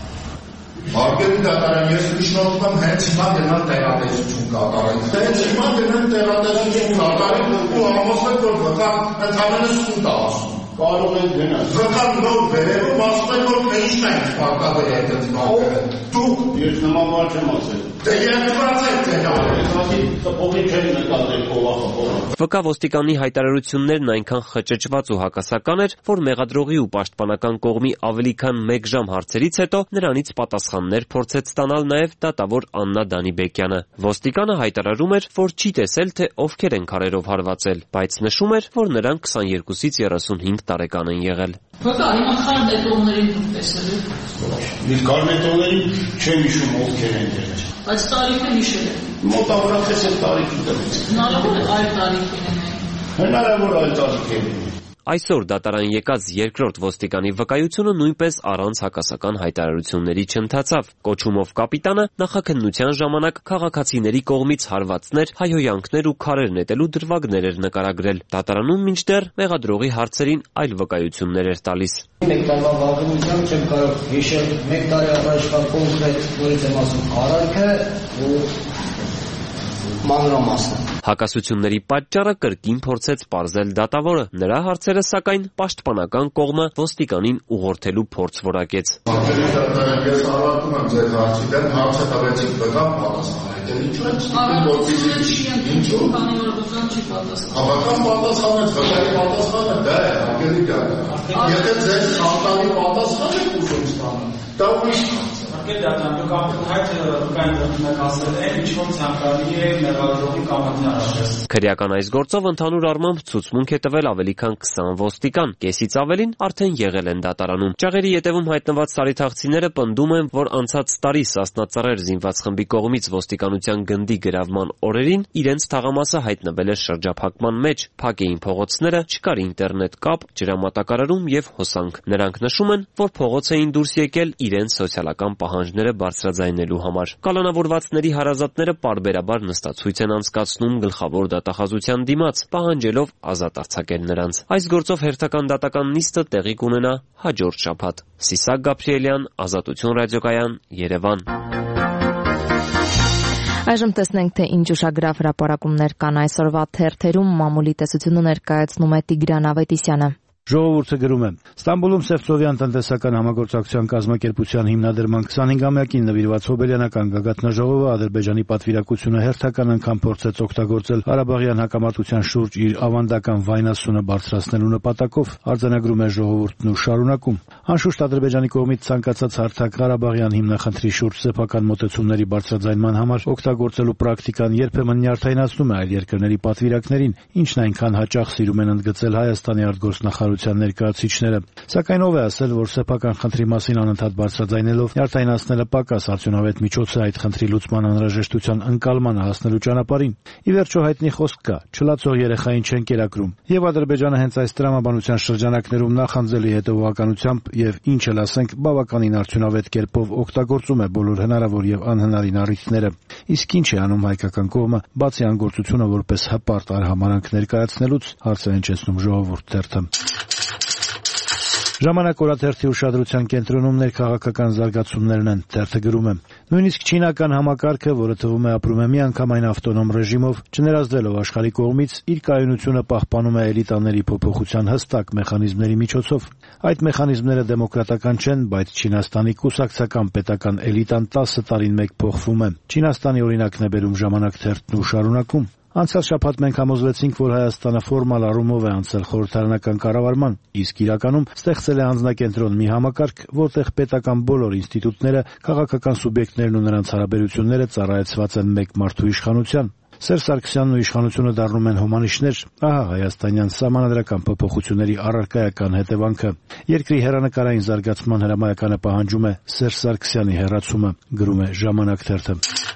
Արգելի դատարան, ես միջնորդում եմ հենց հիմա գնալ տեղատեսություն կատարել։ Հենց հիմա գնալ տեղատեսություն կատարել ու համոզվել, որ վկան ընդհանրապես սուտ է ասում։ Կարող եք գնալ։ Վկան նոր վերևում ասում են, որ ինչն է պարտադիր այդպես բանը։ Դուք ես նման բան չեմ ասել։ Դե երկրված եք տեղավորել։ Փողի չեն նկատել փողախփողը։ ՎԿ ոստիկանի հայտարարություններն այնքան խճճված ու հակասական էր, որ մեղադրողի ու պաշտպանական կողմի ավելի քան մեկ ժամ հարցերից հետո նրանից պատասխաններ փորձեց ստանալ նաև դատավոր Աննա Դանիբեկյանը։ Ոստիկանը հայտարարում էր, որ չի տեսել, թե ովքեր են քարերով հարվածել, բայց նշում էր, որ նրանք քսաներկուից երեսունհինգ տարեկան են եղել։ Վկա, հիմա քար նետողներին դուք տեսել եք։ Իսկ քար նետողներին չեմ հիշում ովքեր են եղել։ Բայց տարիքը հիշել եք։ Մոտավորապես այդ տարիքի դրից։ Հնարավոր է այլ տարիքին են։ Հնարավոր այլ տարիքին։ Այսօր դատարան եկած երկրորդ ոստիկանի վկայությունը նույնպես առանց հակասական հայտարարությունների չընթացավ։ Կոչումով կապիտանը նախաքննության ժամանակ քաղաքացիների կողմից հարվածներ, հայհոյանքներ ու քարեր նետելու դրվագներ էր նկարագրել։ Դատարանում մինչդեռ մեղադրողի հարցերին այլ վկայություններ էր տալիս։ Մեկ տարվա վաղեմությամբ չեմ կարող հիշել մեկ տարի առաջվա կոնկրետ նորից եմ ասում արարքը ու մանրամասն։ Հակասությունների պատճառը կրկին փորձեց պարզել դատավորը։ Նրա հարցերը սակայն պաշտպանական կողմը ոստիկանին ուղղորդելու փորձ որակեց։ Արգելի դատարան, ես հավատում եմ ձեր հարցի դեմ, հարցը տվեցիք վկան պատասխանեք։ Ինչու՞ եք ստիպում որպեսզի ինչու՞։ Քանի որ վկան չի պատասխանում։ Վկան պատասխանեց, վկայի պատասխանը դա է, արգելի դատարան։ Եթե ձեր ցանկալի պատասխան եք ուզում ստանալ, դա ուրիշ հարց է։ Արգելի դատարան, դուք ապրիլյա վկային դեպքում ասել եք, ինչ որ ցանկալի է մեղադրողի կամակն առաջ։ Քրեական այս գործով ընդհանուր առմամբ ցուցմունք է տվել ավելի քան քսան ոստիկան, կեսից ավելին արդեն եղել են դատարանում։ Ճաղերի ետևում հայտնված սարիթաղցիները պնդում են, որ անցած տարի Սասնա Ծռեր զինված խմբի կողմից ոստիկանության գնդի գրավման օրերին իրենց թաղամասը հայտնվել էր շրջափակման մեջ, փակ էին փողոցները, չկար ինտերնետ կապ, ջրամատակարարում եւ հոսանք։ Նրանք նշում են, որ փողոց էին դուրս եկել իրենց սոցիալական պահանջները բարձրաձայնելու համար։ Կալանավորվածների հարազատները պարբերաբար նստացույց են անցկացնում գլխավոր դատախազության դիմաց, պահանջելով ազատ արձակել նրանց։ Այս գործով հերթական դատական նիստը տեղի կունենա հաջորդ շաբաթ։ Սիսակ Գաբրիելյան, Ազատություն ռադիոկայան, Երևան։ Այժմ տեսնենք, թե ինչ ուշագրավ հրապարակումներ կան այսօրվա թերթերում։ Մամուլի տեսությունը ներկայացնում է Տիգրան Ավետիսյանը։ Ժողովուրդը գրում է. Ստամբուլում Սևծովյան տնտեսական համագործակցության կազմակերպության հիմնադրման քսանհինգամյակին նվիրված հոբելյանական գագաթնաժողովը Ադրբեջանի պատվիրակությունը հերթական անգամ փորձեց օգտագործել Ղարաբաղյան հակամարտության շուրջ իր ավանդական վայնասունը բարձրացնելու նպատակով, արձանագրում է ժողովուրդն ու շարունակում. Անշուշտ Ադրբեջանի կողմից ցանկացած հարթակ Ղարաբաղյան հիմնախնդրի շուրջ սեփական մոտեցումների բարձրաձայնման համար օգտագործելու պրակտիկան երբեմն նյարդայնացնում է այլ երկրների պատվիրակներին, ինչն այնքան հաճախ սիրում են ընդգծել Հայաստանի արտգործնախարարության ներկայացուցիչները։ Սակայն ով է ասել, որ սեփական խնդրի մասին անընդհատ բարձրաձայնելով նյարդայնացնելը պակաս արդյունավետ միջոց է այդ խնդրի լուծման անհրաժեշտության ընկալմանը հասնելու ճանապարհին։ Ի վերջո հայտնի խոսք կա. չլացող երեխային չեն կերակրում։ Եվ Ադրբեջանը հենց այս տրամաբանության շրջանակներում նախանձելի հետևողականությամբ եւ ինչ էլ ասենք բավականին արդյունավետ կերպով օգտագործում է բոլոր հնարավոր եւ անհնարին առիթները։ Իսկ ինչ է անում հայկական կողմը, բացի անգործությունը որպես հպարտ արհամարանք ներկայացնելուց, հարց է հնչեցնում Ժողովուրդ թերթը։ Ժամանակ օրաթերթի ուշադրության կենտրոնում ներքաղաքական զարգացումներն են, թերթը գրում է. Նույնիսկ չինական համակարգը, որը թվում է ապրում է միանգամայն ավտոնոմ ռեժիմով, չներազդելով աշխարհի կողմից, իր կայունությունը պահպանում է էլիտաների փոփոխության հստակ մեխանիզմների միջոցով։ Այդ մեխանիզմները դեմոկրատական չեն, բայց Չինաստանի կուսակցական պետական էլիտան տասը տարին մեկ փոխվում է։ Չինաստանի օրինակն է բերում Ժամանակ թերթն ու շարունակում. Անցյալ շաբաթ մենք համոզվեցինք, որ Հայաստանը ֆորմալ առումով է անցել խորհրդարանական կառավարման, իսկ իրականում ստեղծել է անձնակենտրոն մի համակարգ, որտեղ պետական բոլոր ինստիտուտները, քաղաքական սուբյեկտներն ու նրանց հարաբերությունները ծառայեցված են մեկ մարդու իշխանության։ Սերժ Սարգսյանն ու իշխանությունը դառնում են հոմանիշներ, ահա հայաստանյան սահմանադրական փոփոխությունների առարկայական հետևանքը։ Երկրի հեռանկարային զարգացման հրամայականը պահանջում է Սերժ Սարգսյանի հեռացումը, գրում է Ժամանակ թերթը։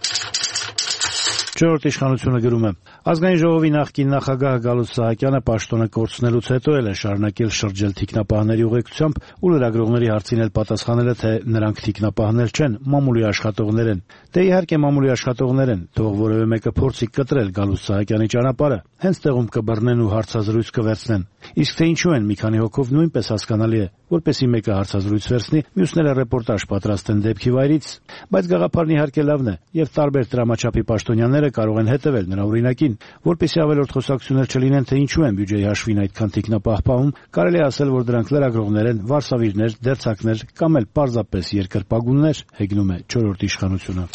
Չորրորդ իշխանությունը գրում է. Ազգային ժողովի նախկին նախագահ Գալուստ Սահակյանը պաշտոնը կորցնելուց հետո էլ է շարունակել շրջել թիկնապահների ուղեկցությամբ ու լրագրողների հարցին էլ պատասխանել է, թե նրանք թիկնապահներ չեն, մամուլի աշխատողներ են։ Դե իհարկե մամուլի աշխատողներ են, թող որևէ մեկը փորձի կտրել Գալուստ Սահակյանի ճանապարհը, հենց տեղում կբռնեն ու հարցազրույց կվերցնեն։ Իսկ թե ինչու են մի քանի հոգով նույնպես հասկանալի է, որպեսզի մեկը հարցազրույց վերցնի, մյուսները ռեպորտաժ պատրաստեն դեպքի վայրից, բայց գաղափարն իհարկե լավն է, եւ տարբեր դրամաչափի պաշտոնյաները կարող են հետևել նրա օրինակին, որպեսզի ավելորդ խոսակցություններ չլինեն, թե ինչու են բյուջեի հաշվին այդքան թիկնապահ պահում, կարելի է ասել, որ դրանք լրագրողներ են, վարսավիրներ, դերձակներ կամ էլ պարզապես երկրպագուններ, հեգնում է չորրորդ իշխանությունը։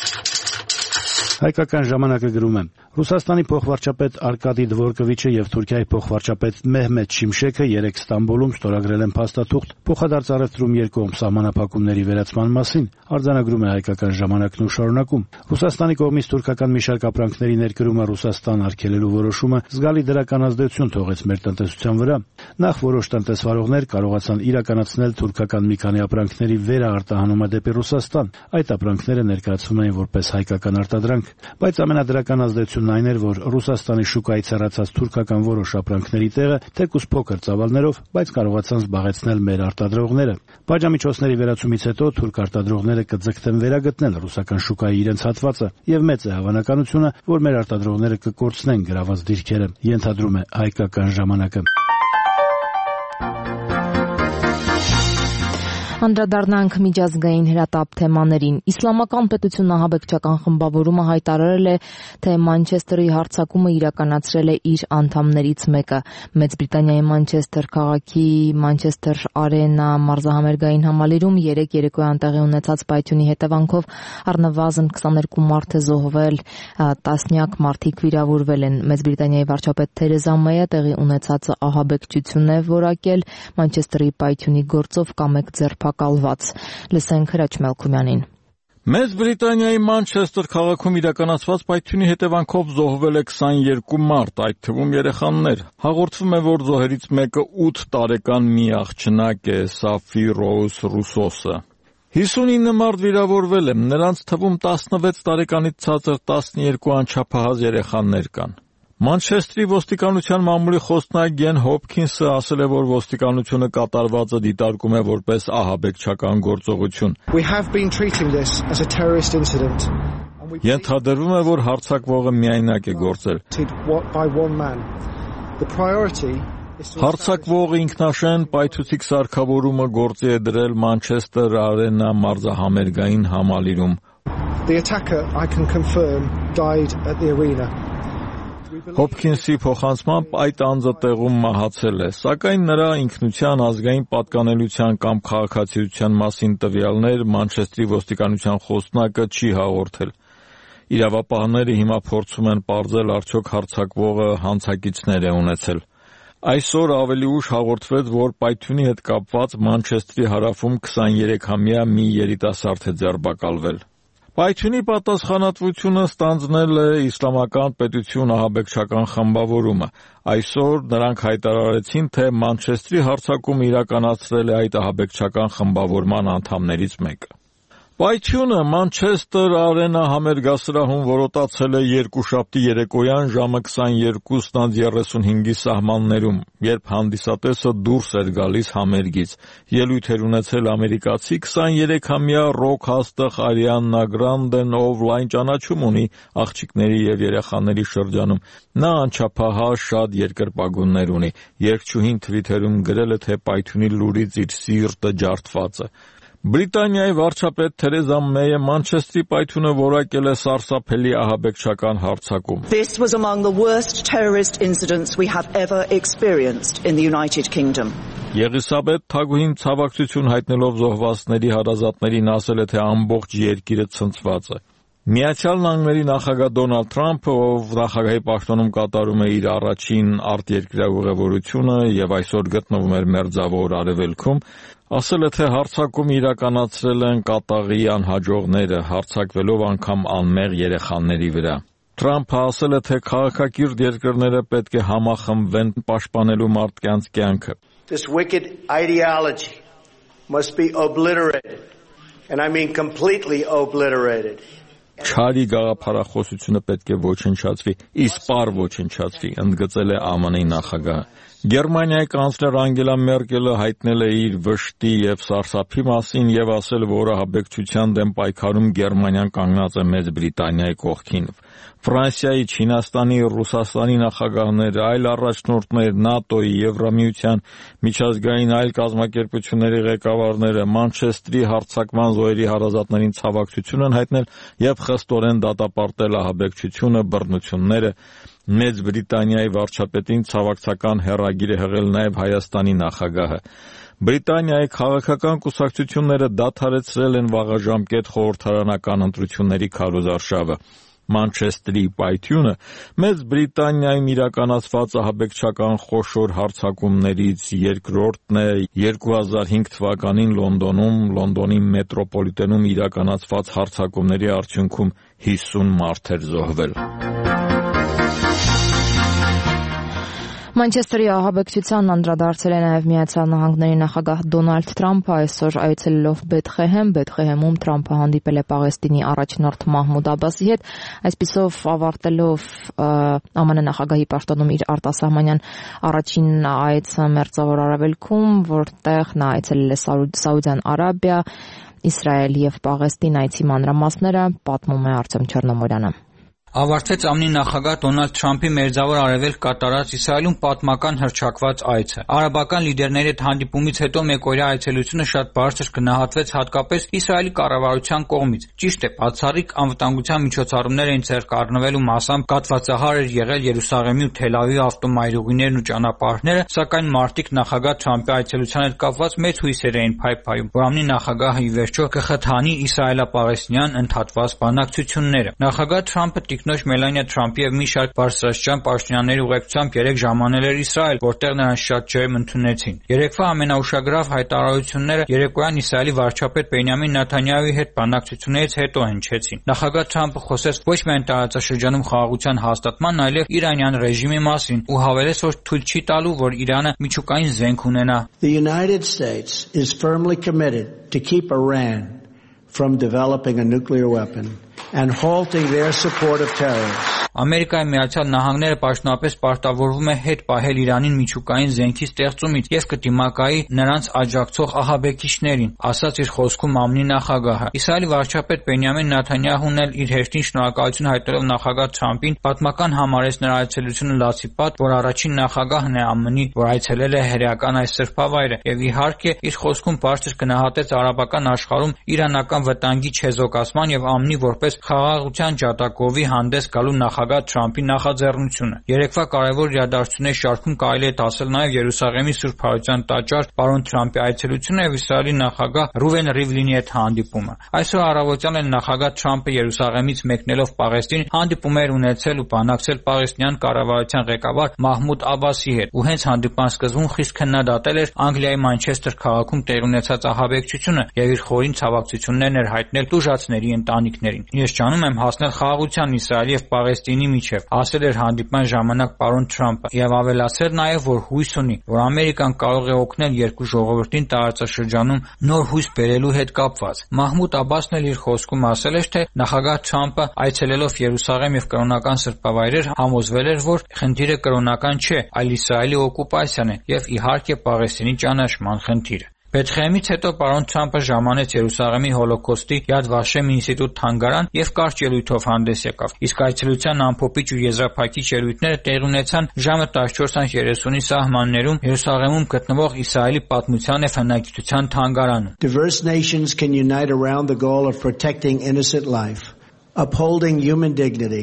Հայկական ժամանակը գրում է. Ռուսաստանի փոխվարչապետ Արկադի Դվորկովիչը եւ Թուրքիայի փոխվարչապետ Մեհմեդ Շիմշեքը երեք Ստամբուլում ստորագրել են փաստաթուղթ փոխադարձ առևտրում երկկողմ սահմանափակումների վերացման մասին, արձանագրում է Հայկական ժամանակն ու շարունակում. Ռուսաստանի կողմից թուրքական մի շարք ապրանքների ներկրումը Ռուսաստան արգելելու որոշումը զգալի դրական ազդեցություն թողեց մեր տնտեսության վրա։ Նախ որոշ տնտեսվարողներ կարողացան իրականացնել թուրքական մի քանի ապրանքների վերաարտահանումը դեպի Ռուսաստան։ Այդ ապրանքները ներկայացվում էին որպես հայկական արտադրանք, բայց ամենադրական ազդեցությունն այն էր, որ Ռուսաստանի շուկայից հեռացած թուրքական որոշ ապրանքների տեղը թեկուզ փոքր ծավալներով, բայց կարողացան զբաղեցնել մեր արտադրողները։ Պատժամիջոցների վերացումից հետո թուրք արտադրողները կձգտեն վերագտնել ռուսական շուկայի իրենց հատվածը, եւ մեծ է հավանականությունը, որ մեր արտադրողները կկորցնեն գրաված դիրքերը, ենթադրում է Հայկական ժամանակը։ Անդրադառնանք միջազգային հրատապ թեմաներին։ Իսլամական պետություն ահաբեկչական խմբավորումը հայտարարել է, թե Մանչեսթերի հարձակումը իրականացրել է իր անդամներից մեկը։ Մեծ Բրիտանիայի Մանչեսթեր քաղաքի Մանչեսթեր Արենա մարզահամերգային համալիրում երեկ երեկոյան տեղի ունեցած պայթյունի հետևանքով առնվազն քսաներկու մարդ է զոհվել, տասնյակ մարդիկ վիրավորվել են։ Մեծ Բրիտանիայի վարչապետ Թերեզա Մեյը տեղի ունեցածը ահաբեկչություն է որակել, Մանչեսթերի պայթյունի գործով կամեկ ձերբակալված։ Լսենք Հրաչ Մելքումյանին։ Մեծ Բրիտանիայի Մանչեսթեր քաղաքում իրականացված պայթյունի հետևանքով զոհվել է քսաներկու մարդ, այդ թվում երեխաներ։ Հաղորդվում է, որ զոհերից մեկը ութ տարեկան մի աղջնակ է, Սաֆի Ռոուզ Ռուսոսը։ հիսունինը մարդ վիրավորվել է, նրանց թվում տասնվեց տարեկանից ցածր տասներկու անչափահաս երեխաներ կան։ Մանչեսթերի ոստիկանության մամուլի խոսնակ Գեն Հոփքինսը ասել է, որ ոստիկանությունը կատարվածը դիտարկում է որպես ահաբեկչական գործողություն։ Ենթադրվում է, որ հարձակվողը միայնակ է գործել։ Հարձակվողը ինքնաշեն պայթուցիկ սարքավորումը գործի է դրել Մանչեսթեր Արենա մարզահամերգային համալիրում։ Հոփքինսի փոխանցմամբ այդ անձը տեղում մահացել է, սակայն նրա ինքնության, ազգային պատկանելիության կամ քաղաքացիության մասին տվյալներ Մանչեսթերի ոստիկանության խոսնակը չի հաղորդել։ Իրավապահները հիմա փորձում են պարզել, արդյոք հարձակվողը հանցակիցներ է ունեցել։ Այսօր ավելի ուշ հաղորդվեց, որ պայթյունի հետ կապված Մանչեսթերի հարավում քսաներեքամյա մի երիտասարդ է ձերբակալվել։ Պայթյունի պատասխանատվությունը ստանձնել է Իսլամական պետություն ահաբեկչական խմբավորումը։ Այսօր նրանք հայտարարեցին, թե Մանչեսթերի հարձակումը իրականացրել է այդ ահաբեկչական խմբավորման անդամներից մեկը։ Պայթյունը Մանչեսթեր Արենա համերգասրահում որոտացել է երկուշաբթի երեկոյան ժամը քսաներկուսն երեսունհինգի սահմաններում, երբ հանդիսատեսը դուրս էր գալիս համերգից։ Ելույթ էր ունեցել ամերիկացի քսաներեքամյա ռոք հաստղ Արիաննա Գրանդեն, ով լայն ճանաչում ունի աղջիկների եւ երեխաների շրջանում։ Նա անչափահաս շատ երկրպագուններ ունի։ Երգչուհին թվիթերում գրել է, թե պայթյունի լուրից իր սիրտը ջարդված է։ Բրիտանիայի վարչապետ Թերեզա Մեյը Մանչեսթերի պայթյունը որակել է սարսափելի ահաբեկչական հարձակում։ This was among the worst terrorist incidents we have ever experienced in the United Kingdom. Եղիսաբեթ Թագուհին ցավակցություն հայտնելով զոհվածների հարազատներին ասել է, թե ամբողջ երկիրը ցնցված է։ Միացյալ Նահանգների նախագահ Դոնալդ Թրամփը, ով նախագահի պաշտոնում կատարում է իր առաջին արտերկրյա ուղևորությունը եւ այսօր գտնվում էր Մերձավոր Արևելքում, ասել է, թե հարձակում իրականացրել են կատաղի անհաջողները, հարձակվելով անգամ անմեղ երեխաների վրա։ Թրամփը ասել է, թե քաղաքակիրթ երկրները պետք է համախմբվեն պաշտպանելու մարդկանց կյանքը։ This wicked ideology must be obliterated, and I mean completely obliterated. Չարի գաղափարախոսությունը պետք է ոչնչացվի, իսպառ ոչնչացվի, ընդգծել է ԱՄՆ-ի նախագահը։ Գերմանիայի կանցլեր Անգելա Մերկելը հայտնել է իր վշտի եւ սարսափի մասին եւ ասել, որ ահաբեկչության դեմ պայքարում Գերմանիան կանգնած է Մեծ Բրիտանիայի կողքին։ Ֆրանսիայի, Չինաստանի, Ռուսաստանի նախագահները, այլ առաջնորդներ, ՆԱՏՕ-ի, Եվրամիության, միջազգային այլ կազմակերպությունների ղեկավարները Մանչեստրի հարձակման զոհերի հարազատներին ցավակցություն են հայտնել եւ խստորեն դատապարտել ահաբեկչությունը, բռնությունները։ Մեծ Բրիտանիայի վարչապետին ցավակցական հեռագիր է հղել նաև Հայաստանի նախագահը։ Բրիտանիայի քաղաքական կուսակցությունները դադարեցրել են վաղաժամկետ խորհրդարանական ընտրությունների քարոզարշավը։ Մանչեստրի պայթյունը Մեծ Բրիտանիայում իրականացված ահաբեկչական խոշոր հարձակումներից երկրորդն է երկու հազար հինգ թվականին Լոնդոնում, Լոնդոնի մետրոպոլիտենում իրականացված հարձակումների արդյունքում հիսուն մարդ էր զոհվել։ Մանչեստրի ահաբեկչությանն անդրադարձել է նաև Միացյալ Նահանգների նախագահ Դոնալդ Թրամփը այսօր այցելելով Բեթխեհեմ, Բեթխեհեմում Թրամփը հանդիպել է Պաղեստինի առաջնորդ Մահմուդ Աբասի հետ, այսպիսով ավարտելով ԱՄՆ նախագահի պաշտոնում իր արտասահմանյան առաջին այցը Մերձավոր Արևելքում, որտեղ նա այցելել է Սաուդյան Արաբիա, Իսրայել եւ Պաղեստին, այցի մանրամասները պատմում է Արտեմ Չեռնոմորյանը։ Ավարտվեց ԱՄՆ նախագահ Դոնալդ Թրամփի Մերձավոր Արևելք կատարած Իսրայելում պատմական հռչակված այցը։ Արաբական լիդերների հետ հանդիպումից հետո մեկօրյա այցելությունը շատ բարձր գնահատվեց հատկապես Իսրայելի կառավարության կողմից։ Ճիշտ է, բացառիկ անվտանգության միջոցառումներ էին ձեռք առնվելու մասամբ կաթվածահար էր եղել Երուսաղեմի ու Թել Ավիվի ավտոմայրուղիներն ու ճանապարհները, սակայն մարտիկ նախագահ Թրամփի այցելության հետ կապված մեծ հույսեր էին փայփայում, որ ԱՄՆ նախագահը ի վերջո կխթանի իսրայելա-պաղեստինյան ընդհատված բանակցությունները։ Նախագահ Թրամփը Տիկնոջ Մելանիա Թրամփի եւ մի շարք բարձրաստիճան պաշտոնյաների ուղեկցությամբ երեք ժամանել էր Իսրայել, որտեղ նրանց շատ ջերմ ընդունեցին։ Երեկվա ամենաուշագրավ հայտարարությունները երեկոյան Իսրայելի վարչապետ Բենյամին Նեթանյահուի հետ բանակցություններից հետո հնչեցին։ Նախագահ Թրամփը խոսեց ոչ միայն տարածաշրջանում խաղաղության հաստատման, այլև իրանյան ռեժիմի մասին ու հավելեց, որ թույլ չի տալու, որ Իրանը միջուկային զենք ունենա։ The United States is firmly committed to keep Iran from developing a nuclear weapon and halting their support of terrorists. Ամերիկայի Միացյալ Նահանգները պաշտոնապես պարտավորվում է հետ պահել Իրանին միջուկային զենքի ստեղծումից եւ կդիմակայի նրանց աջակցող ահաբեկիչներին, ասաց իր խոսքում ԱՄՆ նախագահը։ Իսրայելի վարչապետ Բենյամին Նեթանյահուն էլ իր հերթին շնորհակալություն հայտնելով նախագահ Թրամփին պատմական համարեց նրա այցելությունը լացի պատ, որ առաջին նախագահն է ԱՄՆ-ի, որ այցելել է հերեական այս սրբավայրը եւ իհարկե իր խոսքում բարձր գնահատեց արաբական աշխարհում իրանական վտանգի չեզոքացման եւ ԱՄՆ-ի որպես խաղաղության ջատագովի հանդես գալու նախագահ Թրամփի նախաձեռնությունը։ Երեկվա կարևոր իրադարձությունների շարքում կարելի է ասել նաև Երուսաղեմի Սուրբ Հարության տաճար պարոն Թրամփի այցելությունը եւ Իսրայելի նախագահ Ռուվեն Ռիվլինի հետ հանդիպումը։ Այսօր առավոտյան էլ նախագահ Թրամփը Երուսաղեմից մեկնելով Պաղեստին հանդիպումներ ունեցել ու բանակցել պաղեստինյան կառավարության ղեկավար Մահմուդ Աբասի հետ, ու հենց հանդիպման սկզբում խիստ քննադատել էր Անգլիայի Մանչեսթեր քաղաքում տեղի ունեցած ահաբեկչությունը եւ իր խորին ցավակցություններն էր հայտնել տուժածների ընտանիքներին։ Ես ջանում եմ հասնել խաղաղության Իսրայելի եւ Պաղեստինի միջև, ասել էր հանդիպման ժամանակ պարոն Թրամփը եւ ավելացրել նաեւ, որ հույս ունի, որ Ամերիկան կարող է օգնել երկու ժողովրդին տարածաշրջանում նոր հույս բերելու հետ կապված։ Մահմուդ Աբասն էլ իր խոսքում ասել էր, թե նախագահ Թրամփը այցելելով Երուսաղեմ եւ կրոնական սրբավայրեր համոզվել էր, որ խնդիրը կրոնական չէ, այլ Իսրայելի օկուպացիան է եւ իհարկե Պաղեստինի ճանաչման խնդիրը։ Պետխեմից հետո պարոն Թրամփը ժամանեց Երուսաղեմի Հոլոկոստի Յադ Վաշեմ ինստիտուտ թանգարան եւ կարճ ելույթով հանդես եկավ։ Իսկ այցելության ամփոփիչ ու եզրափակիչ ելույթները տեղի ունեցան ժամը տասնչորս երեսունի սահմաններում Երուսաղեմում գտնվող Իսրայելի պատմության եւ հնագիտության թանգարանում։ Diverse nations can unite around the goal of protecting innocent life, upholding human dignity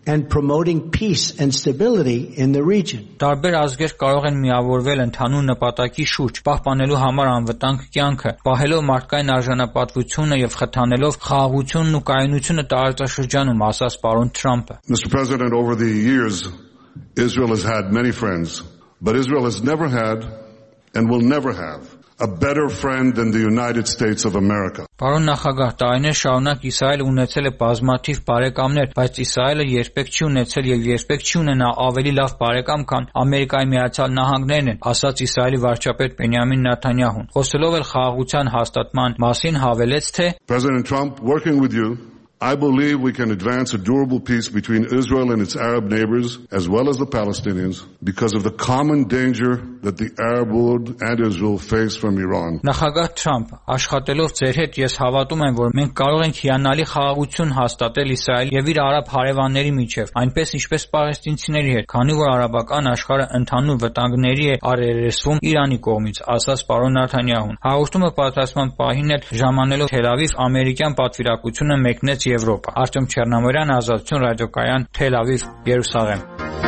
and promoting peace and stability in the region. Տարբեր ազգեր կարող են միավորվել ընդհանուր նպատակի շուրջ, պահպանելու համար անվտանգ կյանքը, պահելով մարդկային արժանապատվությունը եւ խթանելով խաղաղությունն ու կայունությունը տարածաշրջանում, ասաց պարոն Թրամփը. Mister President, over the years, Israel has had many friends, but Israel has never had and will never have a better friend than the United States of America. Պարոն նախագահ, տարիներ շարունակ Իսրայելը ունեցել է բազմաթիվ բարեկամներ, բայց Իսրայելը երբեք չի ունեցել եւ երբեք չի ունենա ավելի լավ բարեկամ, քան Ամերիկայի Միացյալ Նահանգներն են, ասաց Իսրայելի վարչապետ Բենյամին Նեթանյահուն։ Խոսելով էլ խաղաղության հաստատման մասին հավելեց, թե President Trump, working with you, I believe we can advance a durable peace between Israel and its Arab neighbors, as well as the Palestinians, because of the common danger that the Arab world and Israel face from Iran. Նախագահ Թրամփ, աշխատելով ձեր հետ, ես հավատում եմ, որ մենք կարող ենք հիանալի խաղաղություն հաստատել Իսրայել եւ իր արաբ հարևանների միջեւ, այնպես ինչպես պաղեստինցիների հետ, քանի որ արաբական աշխարհը ընդհանուր վտանգների է առերեսվում Իրանի կողմից, ասաց պարոն Նեթանյահուն։ Հաղորդումը պատրաստման պահին էլ ժամանելով Թել Ավիվ, ամերիկյան պատվիրակությունը մեկնեց Եվրոպա։ Արտյոմ Չեռնամորյան, Ազատություն ռադիոկայան, Թել Ավիվ, Երուսաղեմ։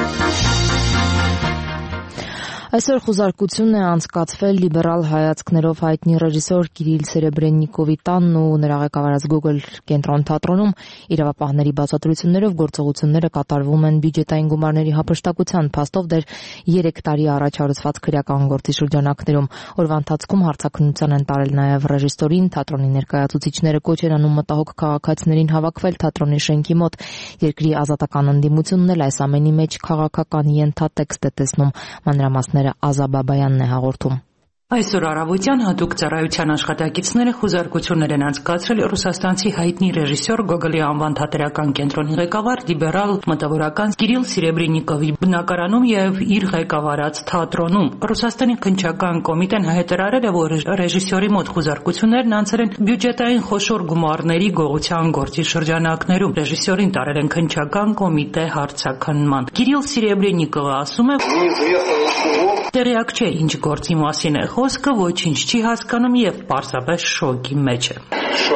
Այսօր խուզարկություն է անցկացվել լիբերալ հայացքներով հայտնի ռեժիսոր Կիրիլ Սերեբրեննիկովի տանն ու նրա ղեկավարած Google կենտրոն թատրոնում իրավապահների բացատրություններով գործողությունները կատարվում են բյուջետային գումարների հափշտակության փաստով դեռ երեք տարի առաջ հարուցված քրեական գործի շրջանակներում։ Օրվա ընթացքում հարցաքննության են տարել նաև ռեժիսորին, թատրոնի ներկայացուցիչները կոչ են անում մտահոգ քաղաքացիներին հավաքվել թատրոնի շենքի մոտ։ Երկրի ազատական ընդդիմությունն էլ այս ամենի մեջ քաղաքական ենթատեքստ է տեսնում։ Մանրամասները Ազա Բաբայանն է հաղորդում։ Այսօր առավոտյան հատուկ ծառայության աշխատակիցները խուզարկություններ են անցկացրել ռուսաստանցի հայտնի ռեժիսոր Գոգոլի անվան թատերական կենտրոնի ղեկավար լիբերալ մտավորական Կիրիլ Սերեբրեննիկովի բնակարանում եւ իր ղեկավարած թատրոնում։ Ռուսաստանի քննչական կոմիտեն հայտարարել է, որ ռեժիսորի մոտ խուզարկություններն անցել են բյուջետային խոշոր գումարների գողության գործի շրջանակներում։ Ռեժիսորին տարել են քննչական կոմիտե հարցաքննման։ Կիրիլ Սերեբրեննիկովը ասում է, տեղյակ չէ ինչ գործի մասին է խոսքը, ոչինչ չի հասկանում եւ պարզապես շոկի մեջ է։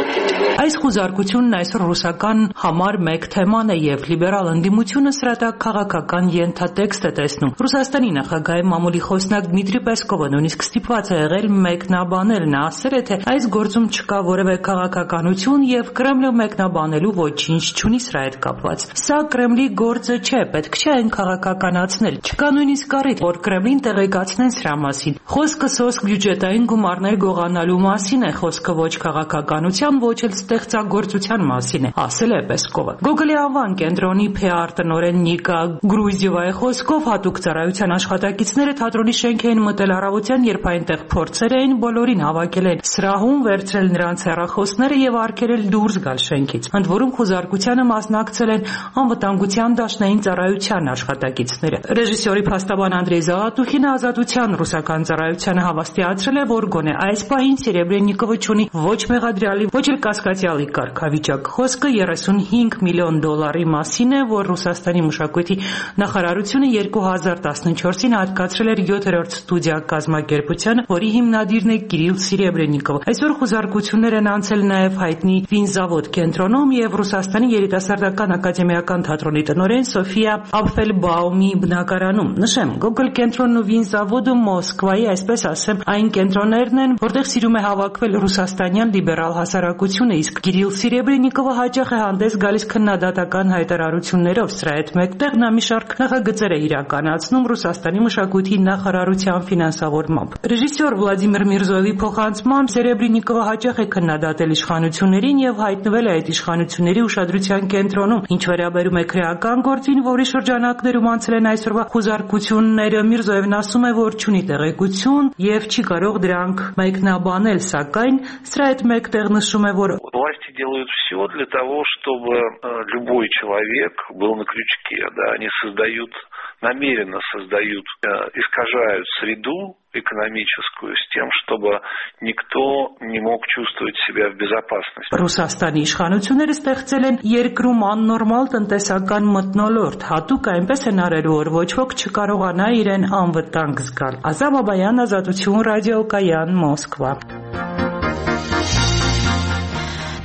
Այս խուզարկությունն այսօր ռուսական համար մեկ թեման է եւ լիբերալ ընդդիմությունը սրա քաղաքական ենթատեքստ է տեսնում։ Ռուսաստանի նախագահի մամուլի խոսնակ Դմիտրի Պեսկովը նույնիսկ ստիպված է եղել մեկնաբանել, նա ասել է, թե այս գործում չկա որևէ քաղաքականություն եւ Կրեմլը մեկնաբանելու ոչինչ չունի սրա հետ կապված։ Սա Կրեմլի գործը չէ, պետք չէ այն քաղաքականացնել։ Չկա նույնիսկ առիթ, որ Կրեմլին տեղեկացնեն սրա մասին։ Խոսքը սոսկ բյուջետային գումարներ գողանալու մասին է, խոսքը ոչ քաղաքականության, ոչ էլ ստեղծագործության մասին է, ասել է Պեսկովը։ Գոգոլի անվան կենտրոնի Փ R տնօրեն Նիկա Գրուզիևայի խոսքով հատուկ ծառայության աշխատակիցները թատրոնի շենք էին մտել առավոտյան, երբ այնտեղ փորձեր էին բոլորին հավաքել են սրահում, վերցրել նրանց հեռախոսները եւ արգելել դուրս գալ շենքից։ Ընդ որում խուզարկությանը մասնակցել են անվտանգության դաշնային ծառայության աշխատակիցները։ Ռեժիսորի փաստաբան Անդրեյ Զաղատուխինը Ազատության ռուսական ծառայությանը հավաստիացրել է, որ գոնե այս պահին Սերեբրեննիկովը չունի ոչ մեղադրյալի, ոչ էլ կասկածյալի կարգավիճակ։ Խոսքը երեսունհինգ միլիոն դոլարի մասին է, որ Ռուսաստանի մշակույթի նախարարությունը երկու հազար տասնչորսին հատկացրել էր յոթերորդ ստուդիա կազմակերպությանը, որի հիմնադիրն է Կիրիլ Սերեբրեննիկովը։ Այսօր խուզարկություններ են անցել նաև հայտնի Վինզավոդ կենտրոնում եւ Ռուսաստանի երիտասարդական ակադեմիական թատրոնի տնօրեն Սոֆիա Աբֆելբաումի բնակարանում։ Նշեմ, Գոգոլ կենտրոնն ու Վինզավոդը Մոսկվայի, այսպես ասեմ, այն կենտրոններն են, որտեղ սիրում է հավաքվել ռուսաստանյան լիբերալ հասարակությունը, իսկ Կիրիլ Սերեբրեննիկովը հաճախ է հանդես գալիս քննադատական հայտարարություններով։ Սրա հետ մեկտեղ նա մի շարք նախագծեր է իրականացնում Ռուսաստանի մշակույթի նախարարության ֆինանսավորմամբ։ Ռեժիսոր Վլադիմիր Միրզոևի փոխանցմամբ Սերեբրեննիկովը հաճախ է քննադատել իշխանություններին եւ հայտնվել է այդ իշխանությունների ուշադրության կենտրոնում։ Ինչ վերաբերում է քրեական գործին, որի շրջանակներում անցել են այսօրվա խուզարկությունները, Միրզոևն ասում է, որ չունի տեղեկություն եւ չի կարող դրանք մեկնաբանել, սակայն սրա հետ մեկտեղ նշում է, որ власти делают все для того, чтобы любой человек был на крючке, да, они создают, намеренно создают, искажают среду экономическую с тем, чтобы никто не мог чувствовать себя в безопасности. Ռուսաստանի իշխանությունները ստեղծել են երկրում աննորմալ տնտեսական մթնոլորտ, հատուկ այնպես են արել, որ ոչ ոք չկարողանա իրեն անվտանգ զգալ։ Ազա Բաբայան, Ազատություն ռադիոկայան, Մոսկվա։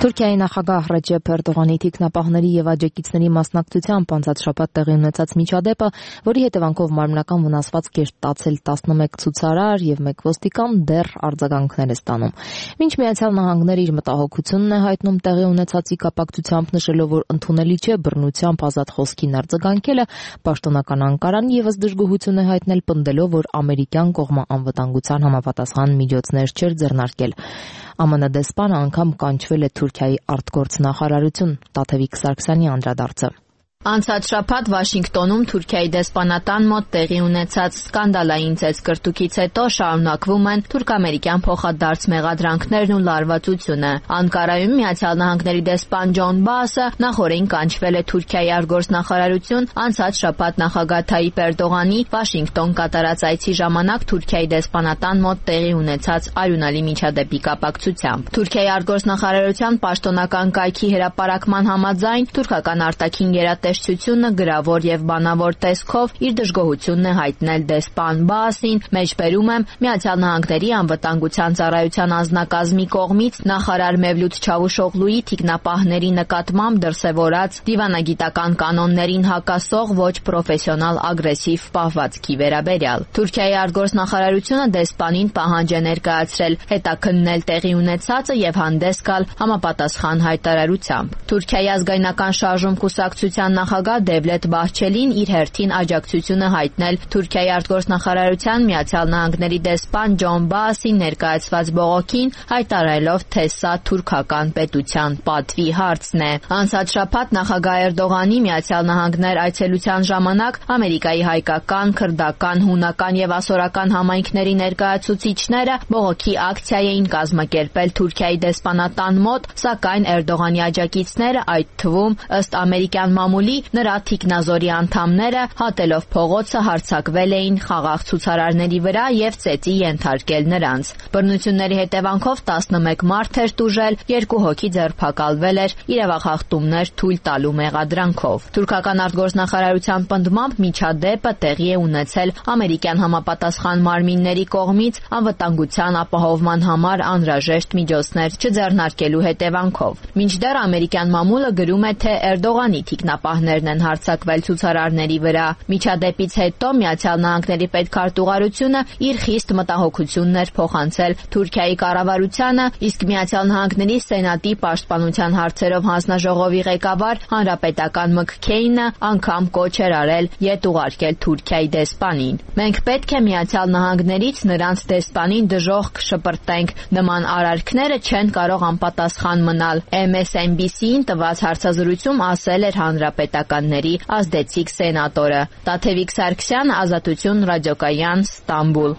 Թուրքիայի նախագահ Ռեջեփ Էրդողանի թիկնապահների եւ աջակիցների մասնակցությամբ անցած շաբաթ տեղի ունեցած միջադեպը, որի հետևանքով մարմնական վնասվածք է ստացել տասնմեկ ցուցարար եւ մեկ ոստիկան, դեռ արձագանքներ է ստանում։ Մինչ Միացյալ Նահանգները իր մտահոգությունն է հայտնում տեղի ունեցածի կապակցությամբ, նշելով, որ ընդունելի չէ բռնությամբ ազատ խոսքին արձագանքելը, պաշտոնական Անկարան եւս դժգոհություն է հայտնել, պնդելով, որ ամերիկյան կողմը անվտանգության համապատասխան միջոցներ չէր ձեռնարկել։ Ամն դեսպանը անգամ կանչվել է Թուրքիայի արտգործնախարարություն։ Տաթևիկ Սարգսյանի անդրադարձը։ Անցած շաբաթ Վաշինգտոնում Թուրքիայի դեսպանատան մոտ տեղի ունեցած սկանդալային ծեծկրտուքից հետո շարունակվում են թուրք-ամերիկյան փոխադարձ մեղադրանքներն ու լարվածությունը։ Անկարայում Միացյալ Նահանգների դեսպան Ջոն Բասը նախօրեն կանչվել է Թուրքիայի արտգործնախարարություն անցած շաբաթ նախագահ Թայիպ Էրդողանի Վաշինգտոն կատարած այցի ժամանակ Թուրքիայի դեսպանատան մոտ տեղի ունեցած արյունալի միջադեպի կապակցությամբ։ Թուրքիայի արտգործնախարարության պաշտոնական կայքի հրապարակման համաձայն թուրքական արտաքին գերատեսչությունը գրավոր եւ բանավոր տեսքով իր դժգոհությունն է հայտնել դեսպան Բասին, մեջբերում եմ Միացյալ Նահանգների անվտանգության ծառայության անձնակազմի կողմից նախարար Մևլութ Չավուշօղլուի թիկնապահների նկատմամբ դրսևորած դիվանագիտական կանոններին հակասող ոչ պրոֆեսիոնալ ագրեսիվ պահվածքի վերաբերյալ։ Թուրքիայի արտգործնախարարությունը դեսպանին պահանջ է ներկայացրել հետաքննել տեղի ունեցածը եւ հանդես գալ համապատասխան հայտարարությամբ։ Թուրքիայի ազգայնական շարժում կուսակցության նախագահ Դևլետ Բահչելին իր հերթին աջակցությունը հայտնել Թուրքիայի արտգործնախարարության Միացյալ Նահանգների դեսպան Ջոն Բասին ներկայացված բողոքին, հայտարարելով, թե սա թուրքական պետության պատվի հարցն է։ Անցած շաբաթ նախագահ Էրդողանի Միացյալ Նահանգներ այցելության ժամանակ Ամերիկայի հայկական, քրդական, հունական եւ ասորական համայնքների ներկայացուցիչները բողոքի ակցիա էին կազմակերպել Թուրքիայի դեսպանատան մոտ, սակայն Էրդողանի աջակիցները, այդ թվում ըստ ամերիկյան մամուլի նրա թիկնազորի անդամները, հատելով փողոցը, հարձակվել էին խաղաղ ցուցարարների վրա եւ ծեծի ենթարկել նրանց։ Բռնությունների հետևանքով տասնմեկ մարդ էր տուժել, երկու հոգի ձերբակալվել էր իրավախախտումներ թույլ տալու մեղադրանքով։ Թուրքական արտգործնախարարության պնդմամբ միջադեպը տեղի է ունեցել ամերիկյան համապատասխան մարմինների կողմից անվտանգության ապահովման համար անհրաժեշտ միջոցներ չձեռնարկելու հետևանքով։ Մինչդեռ ամերիկյան մամուլը գրում է, թե Էրդողանի թիկնապահներն են հարձակվել ցուցարարների վրա։ Միջադեպից հետո Միացյալ Նահանգների պետքարտուղարությունը իր խիստ մտահոգությունն էր փոխանցել Թուրքիայի կառավարությանը, իսկ Միացյալ Նահանգների Սենատի պաշտպանության հարցերով հանձնաժողովի ղեկավար հանրապետական Մքքեյնը անգամ կոչ էր արել ետ ուղարկել Թուրքիայի դեսպանին։ Մենք պետք է Միացյալ Նահանգներից նրանց դեսպանին դժոխք շպրտենք, նման արարքները չեն կարող անպատասխան մնալ։ Էմ Էս Էն Բի Սի-ին տված հարցազրույցում ասել էր հանրապետականների ազդեցիկ սենատորը։ Տաթևիկ Սարգսյան, Ազատություն ռադիոկայան, Ստամբուլ։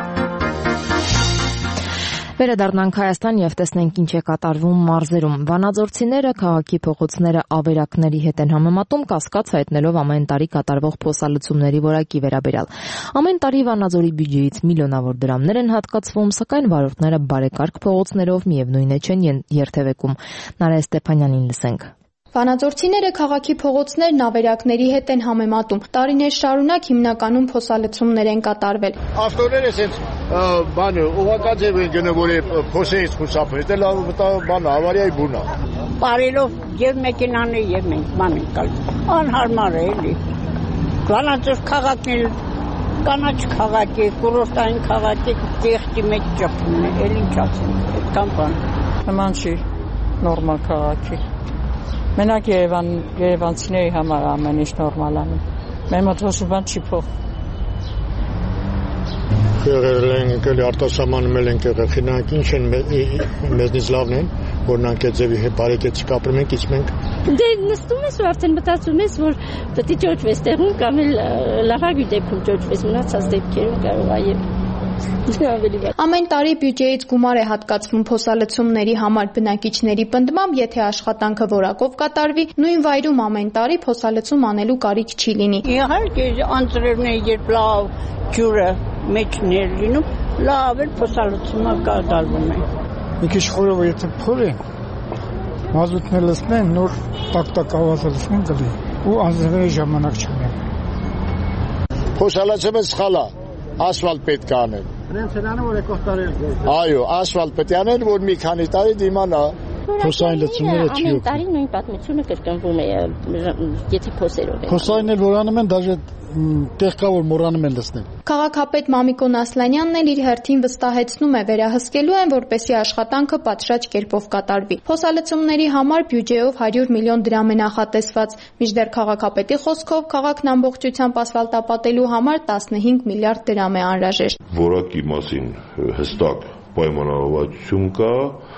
Վերադառնանք Հայաստան եւ տեսնենք ինչ է կատարվում մարզերում։ Վանաձորցիները քաղաքի փողոցները ավերակների հետ են համեմատում, կասկած հայտնելով ամեն տարի կատարվող փոսալցումների որակի վերաբերյալ։ Ամեն տարի Վանաձորի բյուջեից միլիոնավոր դրամներ են հատկացվում, սակայն վարորդները բարեկարգ փողոցներով միևնույն է չեն երթևեկում։ Նարէ Ստեփանյանին լսենք։ Վանաձորցիները քաղաքի փողոցներն ավերակների հետ են համեմատում։ Տարիներ շարունակ հիմնականում փոսալցումներ են կատարվել։ Ավտոները ասենց բանը ուղղակի ձև են գնում, որ փոսեից խուսափել, դե լավ բան ավարիայի բունա։ Բարելով եւ մեքենաներ եւ մենք ման ենք գալ։ Անհարմար է էլի։ Վանաձոր քաղաքն էլ կանաչ քաղաք է, կուրորտային քաղաք է, տեխնի մեջ ճփում է, էլ ինչ ասենք, այդքան բան։ Նման չի, նորմալ քաղաք է։ Մենակ Երևան, երևանցիների համար ամեն ինչ նորմալ է։ Մեր մոտ ոչ բան չի փոխ։ Եղել ենք էլի արտասահմանում ենք եղել, խինանք ինչ են մեզնից լավն են, որ նրանք այդ ձևի բարեկեցիկ ապրում ենք, իսկ մենք դե նստում ես ու արդեն մտածում ես, որ պետք է ճոճվես տեղում կամ էլ լավագույն դեպքում ճոճվես, մնացած դեպքերում կարող է եւ Ամեն տարի բյուջեից գումար է հատկացվում փոսալցումների համար բնակիչների պնդմամբ, եթե աշխատանքը որակով կատարվի, նույն վայրում ամեն տարի փոսալցում անելու կարիք չի լինի։ Իհարկե, անձրևներ երբ լավ ջուրը մեջներ լինում, լավ էլ փոսալցումը կատարվում է։ Մի քիչ խորովը եթե փորեն, մազութն էլ լցնեն, նոր տակ-տակ ավազը լցնեն գլի ու անձրևի ժամանակ չունեն։ Փոսալցումը սխալ է, ասֆալտ պետք է անել։ Նրանց են անում, որ եկող տարի։ Այո, ասֆալտ պետք է անել, որ մի քանի տարի դիմանա Փոսային լցումները չի օգնում։ Տարի նույն պատմությունը կրկնվում է, եթե փոսերով են։ Փոսային էլ որ անում են, դաժե տեղ կա որ մոռանում են լցնել։ Քաղաքապետ Մամիկոն Ասլանյանն էլ իր հերթին վստահեցնում է, վերահսկելու են, որպեսզի աշխատանքը պատշաճ կերպով կատարվի։ Փոսալցումների համար բյուջեով հարյուր միլիոն դրամ է նախատեսված, մինչդեռ քաղաքապետի խոսքով քաղաքն ամբողջությամբ ասֆալտապատելու համար տասնհինգ միլիարդ դրամ է անհրաժեշտ։ Որակի մասին հստակ պայմանավորվածություն կա,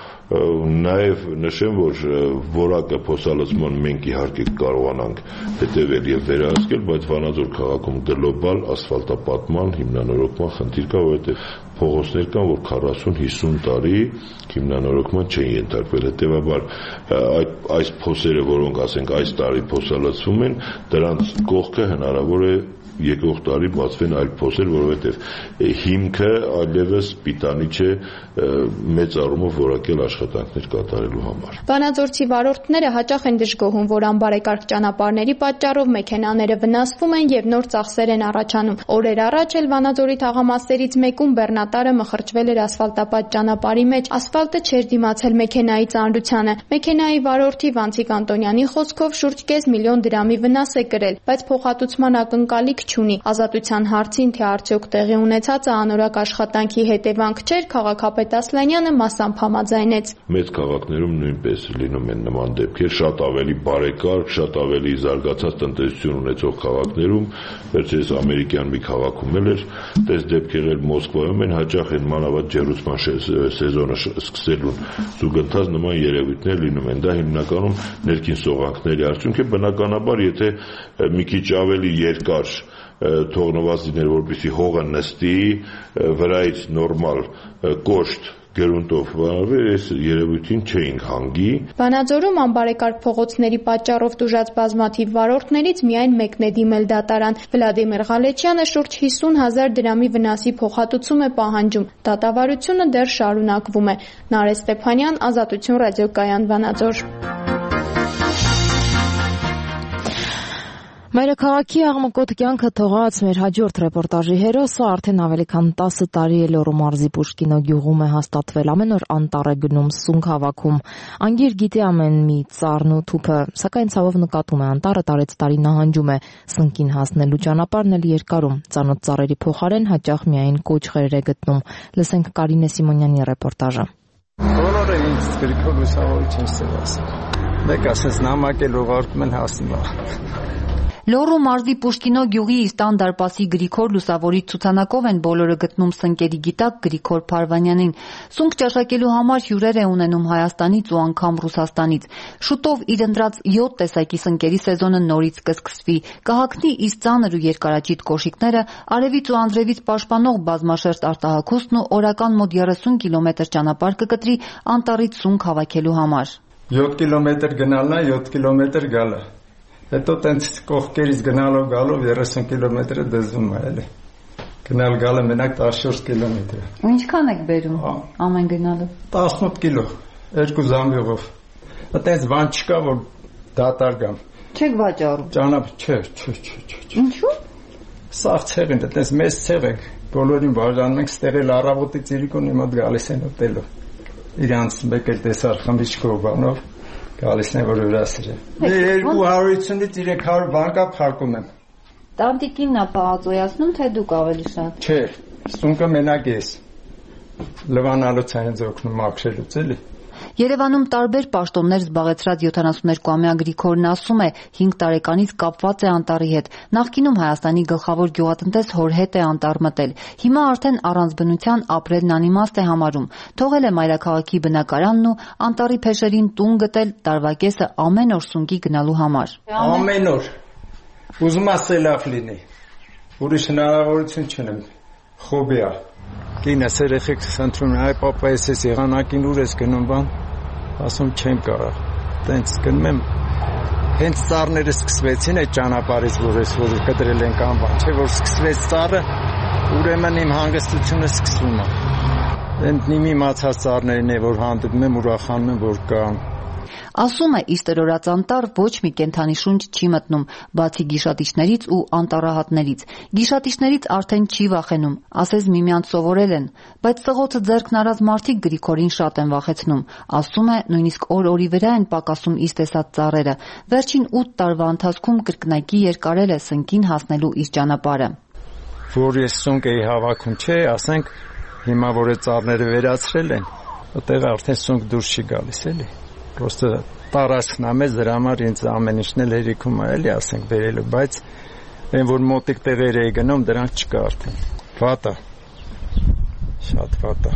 նաև նշեմ, որ որակը փոսալցման մենք իհարկե կարողանանք հետևել եւ վերահսկել, բայց Վանաձոր քաղաքում գլոբալ ասֆալտապատման հիմնանորոգման խնդիր կա, որովհետեւ փողոցներ կան, որ քառասուն հիսուն տարի հիմնանորոգման չեն ենթարկվել։ Հետևաբար այդ այս փոսերը, որոնք ասենք այս տարի փոսալցվում են, դրանց կողքը հնարավոր է եկող տարի բացվեն այլ փոսեր, որովհետև հիմքը այլևս պիտանի չէ մեծ առումով որակել աշխատանքներ կատարելու համար։ Վանաձորցի վարորդները հաճախ են դժգոհում, որ անբարեկարգ ճանապարհների պատճառով մեքենաները վնասվում են եւ նոր ծախսեր են առաջանում։ Օրեր առաջ էլ Վանաձորի թաղամասերից մեկում բեռնատարը մխրճվել էր ասֆալտապատ ճանապարհի մեջ։ Ասֆալտը չէր դիմացել մեքենայի ծանրությանը։ Մեքենայի վարորդի Վանցիկ Անտոնյանի խոսքով շուրջ կես միլիոն դրամի վնաս է կրել, բայց փոխհատուցման ակնկալիք չունի։ Ազատության հարցին, թե արդյոք տեղի ունեցածը անորակ աշխատանքի հետևանք չէր, քաղաքապետ Ասլանյանը մասամբ համաձայնեց։ Մեծ քաղաքներում նույնպես լինում են նման դեպքեր, շատ ավելի բարեկարգ, շատ ավելի զարգացած տնտեսություն ունեցող քաղաքներում, վերջերս ամերիկյան մի քաղաքում էլ էր, դες դեպքեր էլ Մոսկվայում են, հաճախ են մանավանդ ջերուցման սեզոնը սկսելուն զուգընթաց նման երևույթներ լինում են։ Դա հիմնականում ներքին սողանքների արդյունք է, բնականաբար, եթե մի քիչ ավելի երկար թողնված լիներ, որպեսզի հողը նստի, վրայից նորմալ կոշտ գերունտով վարվի, այս երևույթին չէինք հանգի։ Վանաձորում անբարեկարգ փողոցների պատճառով տուժած բազմաթիվ վարորդներից միայն մեկն է դիմել դատարան։ Վլադիմիր Ղալեչյանը շուրջ հիսուն հազար դրամի վնասի փոխհատուցում է պահանջում։ Դատավարությունը դեռ շարունակվում է։ Նարեկ Ստեփանյան, Ազատություն ռադիոկայան, Վանաձոր։ Մայրաքաղաքի աղմկոտ կյանքը թողած մեր հաջորդ ռեպորտաժի հերոսը արդեն ավելի քան տասը տարի է Լոռու մարզի Պուշկինո գյուղում է հաստատվել, ամեն օր անտառ է գնում, սունկ հավաքում։ Անգիր գիտի ամեն մի ծառն ու թուփը, սակայն ցավով նկատում է անտառը տարեց տարի նահանջում է, սնկին հասնելու ճանապարհն էլ երկարում, ծանոթ ծառերի փոխարեն հաճախ միայն կոճղեր է գտնում։ Լսենք Կարինե Սիմոնյանի ռեպորտաժը։ Բոլորը ինձ գրքով լուսավորիչ են ասել։ Մեկ ասես նամակել ուղարկում են հասնում։ Լոռու մարզի Պուշկինո գյուղի Իստան դարպասի Գրիգոր լուսավորիչ ցուցանակով են բոլորը գտնում սնկերի գիտակ Գրիգոր Փարվանյանին։ Սունկ ճաշակելու համար հյուրեր է ունենում Հայաստանից ու անգամ Ռուսաստանից։ Շուտով իր ընտրած յոթ տեսակի սնկերի սեզոնը նորից կսկսվի։ Կհագնի իր ծանր ու երկարաճիտ կոշիկները, արևից ու անձրևից պաշտպանող բազմաշերտ արտահագուստն ու օրական մոտ երեսուն կիլոմետր ճանապարհ կկտրի անտառից սունկ հավաքելու համար։ յոթ կիլոմետր գնալն է, յոթ կիլոմետր գալը։ Հետո տենց կողքերից գնալով գալով երեսուն կիլոմետրը դզվում է էլի։ Գնալ գալը մենակ տասնչորս կիլոմետր է։ Ու ինչքան եք բերում ամեն գնալով։ տասնութ կիլո, երկու զամբյուղով։ Այդպես բան չկա, որ դատար գամ։ Չեք վաճառում։ Ճանապ չէ, չէ, չէ, չէ։ Ինչու՞։ Սաղ ցեղ են, այդպես մեծ ցեղ եք։ Բոլորին բաժանում ենք, ստեղել առավոտի ծիրիկուն իմ մոտ գալիս են ուտելու։ Իրանց մեկ էլ տեսար խմիչքով բանով գալիս են որ հյուրասեր է։ երկու հարյուրից երեք հարյուր բանկա փակում եմ։ Տանտիկինն է պահածոյացնում, թե դուք ավելի շատ։ Չէ, սունկը մենակ ես։ Լվանալուց են օգնում մաքրելուց էլի։ Երևանում տարբեր պաշտոններ զբաղեցրած յոթանասուններկուամյա Գրիգորն ասում է, հինգ տարեկանից կապված է անտառի հետ։ Նախկինում Հայաստանի գլխավոր գյուղատնտես հոր հետ է անտառ մտել։ Հիմա արդեն առանց բնության ապրելն անիմաստ է համարում։ Թողել է մայրաքաղաքի բնակարանն ու անտառի փեշերին տուն գտել տարվա կեսը ամեն օր սունկի գնալու համար։ Ամեն օր։ Ուզում ասելավ լինի։ Ուրիշ հնարավորություն չունեմ։ Խոբի է։ Կինս երեխեք խնդրում է, այ պապա ես ես եղանակին ուր ես գնում բան, ասում չեմ կարող, տենց գնում եմ, հենց ծառները սկսվեցին այդ ճանապարհից, որ ես որ կտրել ենք անվան, չէ որ սկսվեց ծառը, ուրեմն իմ հանգստությունը սկսվում է, ընդ նիմի մացած ծառներն է, որ հանդիպում եմ ուրախանում եմ, որ կան, Ասում է, իստրորած անտառ ոչ մի կենդանի շունչ չի մտնում, բացի գիշատիչներից ու անտառահատներից։ Գիշատիչներից արդեն չի վախենում, ասես միմյանց սովորել են, բայց ծղոցը ձեռքն առած մարդիկ Գրիգորին շատ են վախեցնում։ Ասում է, նույնիսկ օր-օրի վրա են պակասում իր տեսած ծառերը։ Վերջին ութ տարվա ընթացքում կրկնակի երկարել է սնկին հասնելու իր ճանապարհը։ Որ ես սունկ էի հավաքում, չէ, ասենք հիմա որ է ծառները վերացրել են, այդտեղ արդեն սունկ դուրս չի գալիս, էլի։ Պրոստը տարածքն է մեծ, դրա համար ինձ ամեն ինչն էլ հերիքում է, էլի, ասենք վերելու, բայց այն որ մոտիկ տեղեր էի գնում, դրանք չկա արդեն։ Վատ է։ Շատ վատ է։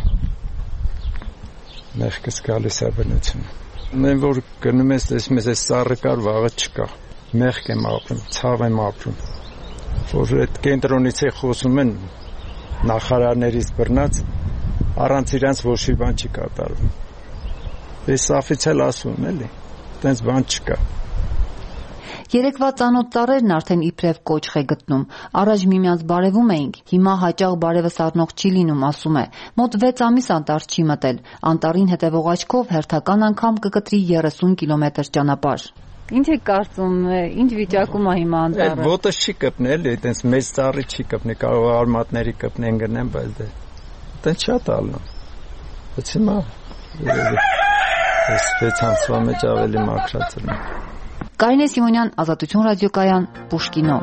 Մեղքս գալիս է բնությունը։ Այն որ գնում ես, տեսնում ես, այս ծառը կար, վաղը չկա։ Մեղք եմ ապրում, ցավ եմ ապրում։ Որ այդ կենտրոնից է խոսում են նախարարներից բռնած, առանց իրանց ոչ մի բան չի կատարվում։ Ես օֆիցիալ ասում եմ, էլի, այդպես բան չկա։ Երեկվա ծանոթ ծառերն արդեն իբրև կոճղ է գտնում։ Առաջ միմյանց բարևում էինք, հիմա հաճախ բարևս առնող չի լինում, ասում է։ Մոտ վեց ամիս անտառ չի մտել։ Անտառին հետևող աչքով հերթական անգամ կկտրի երեսուն կիլոմետր ճանապարհ։ Ինչ է կարծում, ինչ վիճակում է հիմա անտառը։ Ոտը չի կպնել, այդպես մեծ ծառի չի կպնի, կարող է արմատների կպնեն գնեն, բայց դե այդպես շատ ալնում։ Բայց հիմա այս վեց ամսվա մեջ ավելի մաքրացել եմ։ Կարինե Սիմոնյան, Ազատություն ռադիոկայան, Պուշկինո։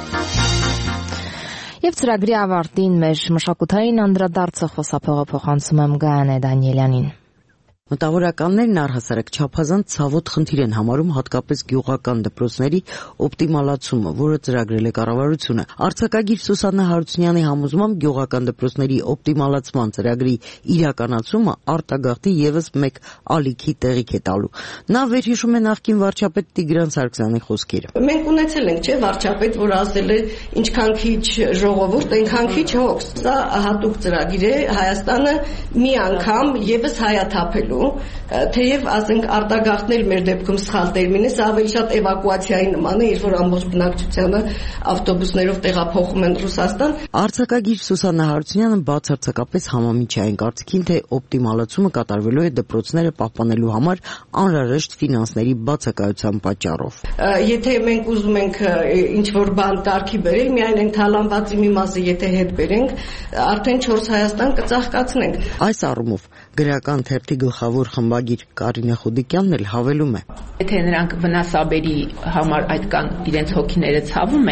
Եվ ծրագրի ավարտին մեր մշակութային անդրադարձը խոսափողը փոխանցում եմ Գայանե Դանիելյանին։ Մտավորականներն առհասարակ չափազանց ցավոտ խնդիր են համարում հատկապես գյուղական դպրոցների օպտիմալացումը, որը ծրագրել է կառավարությունը։ Արձակագիր Սուսաննա Հարությունյանի համոզմամբ գյուղական դպրոցների օպտիմալացման ծրագրի իրականացումը արտագաղթի եւս մեկ ալիքի տեղիք է տալու։ Նա վերհիշում է նախկին վարչապետ Տիգրան Սարգսյանի խոսքերը։ Մենք ունեցել ենք, չէ, վարչապետ, որ ասել է ինչքան քիչ ժողովուրդ, այնքան քիչ հոգս։ Սա հատուկ ծրագիր է, Հայաստանը մի անգամ եւս հայաթափելու թեև ասենք արտագաղթնել մեր դեպքում սխալ տերմին է, սա ավելի շատ էվակուացիայի նման է, երբ որ ամբողջ բնակչությանը ավտոբուսներով տեղափոխում են Ռուսաստան։ Արձակագիր Սուսաննա Հարությունյանը բացարձակապես համամիջային կարծիքին, թե օպտիմալացումը կատարվելու է դպրոցները պահպանելու համար անհրաժեշտ ֆինանսների բացակայության պատճառով։ Եթե մենք ուզում ենք ինչ-որ բան կարգի բերել, միայն այն թալանվածի մի մասը եթե հետ բերենք, արդեն չորս Հայաստան կծաղկացնենք։ Այս առումով գրական թերթի գլխավոր խմբագիր Կարինե Խուդիկյանն էլ հավելում է. Եթե նրանք վնասաբերի համար այդքան իրենց հոգիները ցավում է,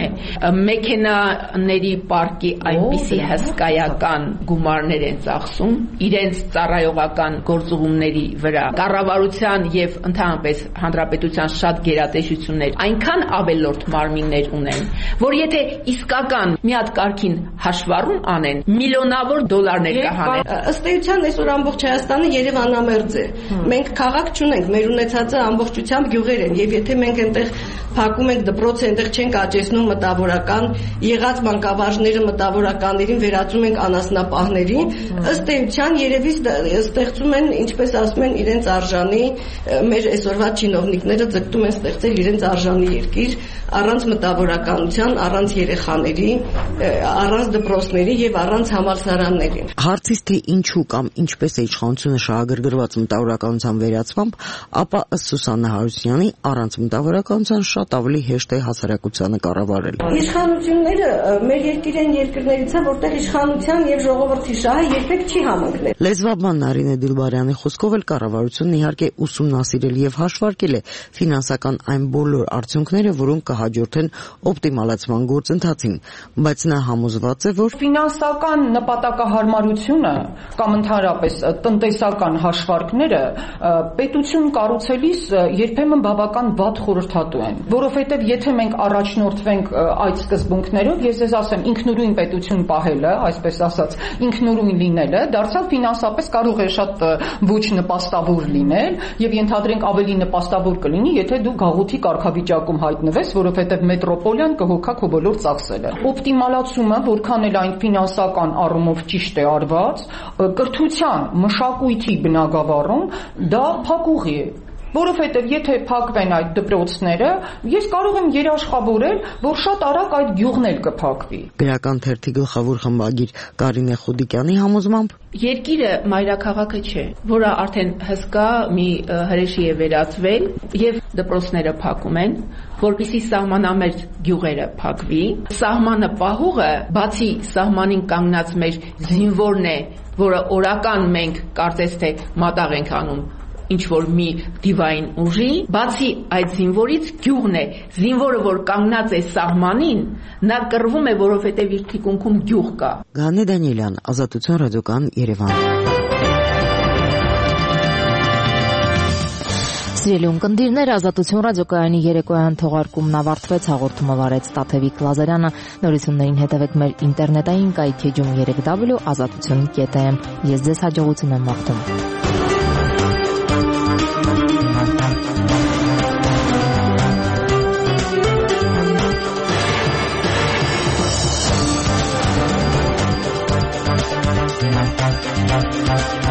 մեքենաների պարկի այնպիսի հսկայական գումարներ են ծախսում իրենց ծառայողական գործողումների վրա, կառավարության եւ ընդհանրապես հանրապետության շատ գերատեսչություններ այնքան ավելորդ մարմիններ ունեն, որ եթե իսկական մի հատ կարգին հաշվառում անեն, միլիոնավոր դոլարներ կհանեն։ Ըստ էության այսօր ամբողջ Հայաստանը Երևանամերձ է։ Մենք քաղաք չունենք, մեր ունեցածը ամբողջությամբ գյուղեր են, եւ եթե մենք այնտեղ փակում ենք դպրոցը, այնտեղ չենք աճեցնում մտավորական, եղած մանկավարժները մտավորականներին վերածում ենք անասնապահների, ըստ էության երևի ստեղծում են, ինչպես ասում են, իրենց արժանի, մեր այսօրվա չինովնիկները ձգտում են ստեղծել իրենց արժանի երկիր, առանց մտավորականության, առանց երեխաների, առանց դպրոցների եւ առանց համալսարանների։ Հարցից թե ինչու կամ ինչպես է իշխանությունը շահագրգռված մտավորականության վերացմամբ, ապա ըստ Սուսաննա Հարությունյանի առանց մտավորականության շատ ավելի հեշտ է հասարակությանը կառավարել։ Իշխանությունները մեր երկիրային երկրներից է, որտեղ իշխանության եւ ժողովրդի շահը երբեք չի համընկնել։ Լեզվաբան Նարինե Դիլբարյանի խոսքով էլ կառավարությունն իհարկե ուսումնասիրել եւ հաշվարկել է ֆինանսական այն բոլոր արդյունքները, որոնք կհաջորդեն օպտիմալացման գործընթացին, բայց նա համոզված է, որ ֆինանսական նպատակահարմարությունը կամ ընդհանրապես տնտեսական հաշվարկները պետություն կառուցելիս երբեմն բավական վատ խորհրդատու են, որովհետև եթե մենք առաջնորդվենք այդ սկզբունքներով, ես ձեզ ասեմ, ինքնուրույն պետություն պահելը, այսպես ասած, ինքնուրույն լինելը, դարձյալ ֆինանսապես կարող է շատ ոչ նպաստավոր լինել եւ ենթադրենք ավելի նպաստավոր կլինի, եթե դու գաղութի կարգավիճակում հայտնվես, որովհետև մետրոպոլիան կհոգա քո բոլոր ծախսերը։ Օպտիմալացումը, որքան էլ այն ֆինանսական առումով ճիշտ է արված, կրթության, մշակույթի բնագավառում դա փակուղի է։ որովհետև եթե փակվեն այդ դպրոցները, ես կարող եմ երաշխավորել, որ շատ արագ այդ գյուղն էլ կփակվի։ Գրական թերթի գլխավոր խմբագիր Կարինե Խուդիկյանի համոզմամբ Երկիրը մայրաքաղաքը չէ, որը արդեն հսկա մի հրեշի է վերածվել եւ դպրոցները փակում են, որպեսզի սահմանամերձ գյուղերը փակվի։ Սահմանը պահողը, բացի սահմանին կանգնած մեր զինվորն է, որը օրական մենք կարծես թե մատաղ ենք անում ինչ որ մի դիվային ուժի, բացի այդ զինվորից գյուղն է, զինվորը որ կանգնած է սահմանին, նա կռվում է, որովհետև իր թիկունքում գյուղ կա։ Գանե Դանիելյան, Ազատություն ռադիոկայան, Երևան։ Սիրելի ունկնդիրներ, Ազատություն ռադիոկայանի երեկոյան թողարկումն ավարտվեց, հաղորդումը վարեց Տաթևիկ Լազարյանը, նորություններին հետևեք մեր ինտերնետային կայքեջում երեք w ազատություն կետ am։ Ես ձեզ հաջողություն եմ մաղթում։ We'll be right back.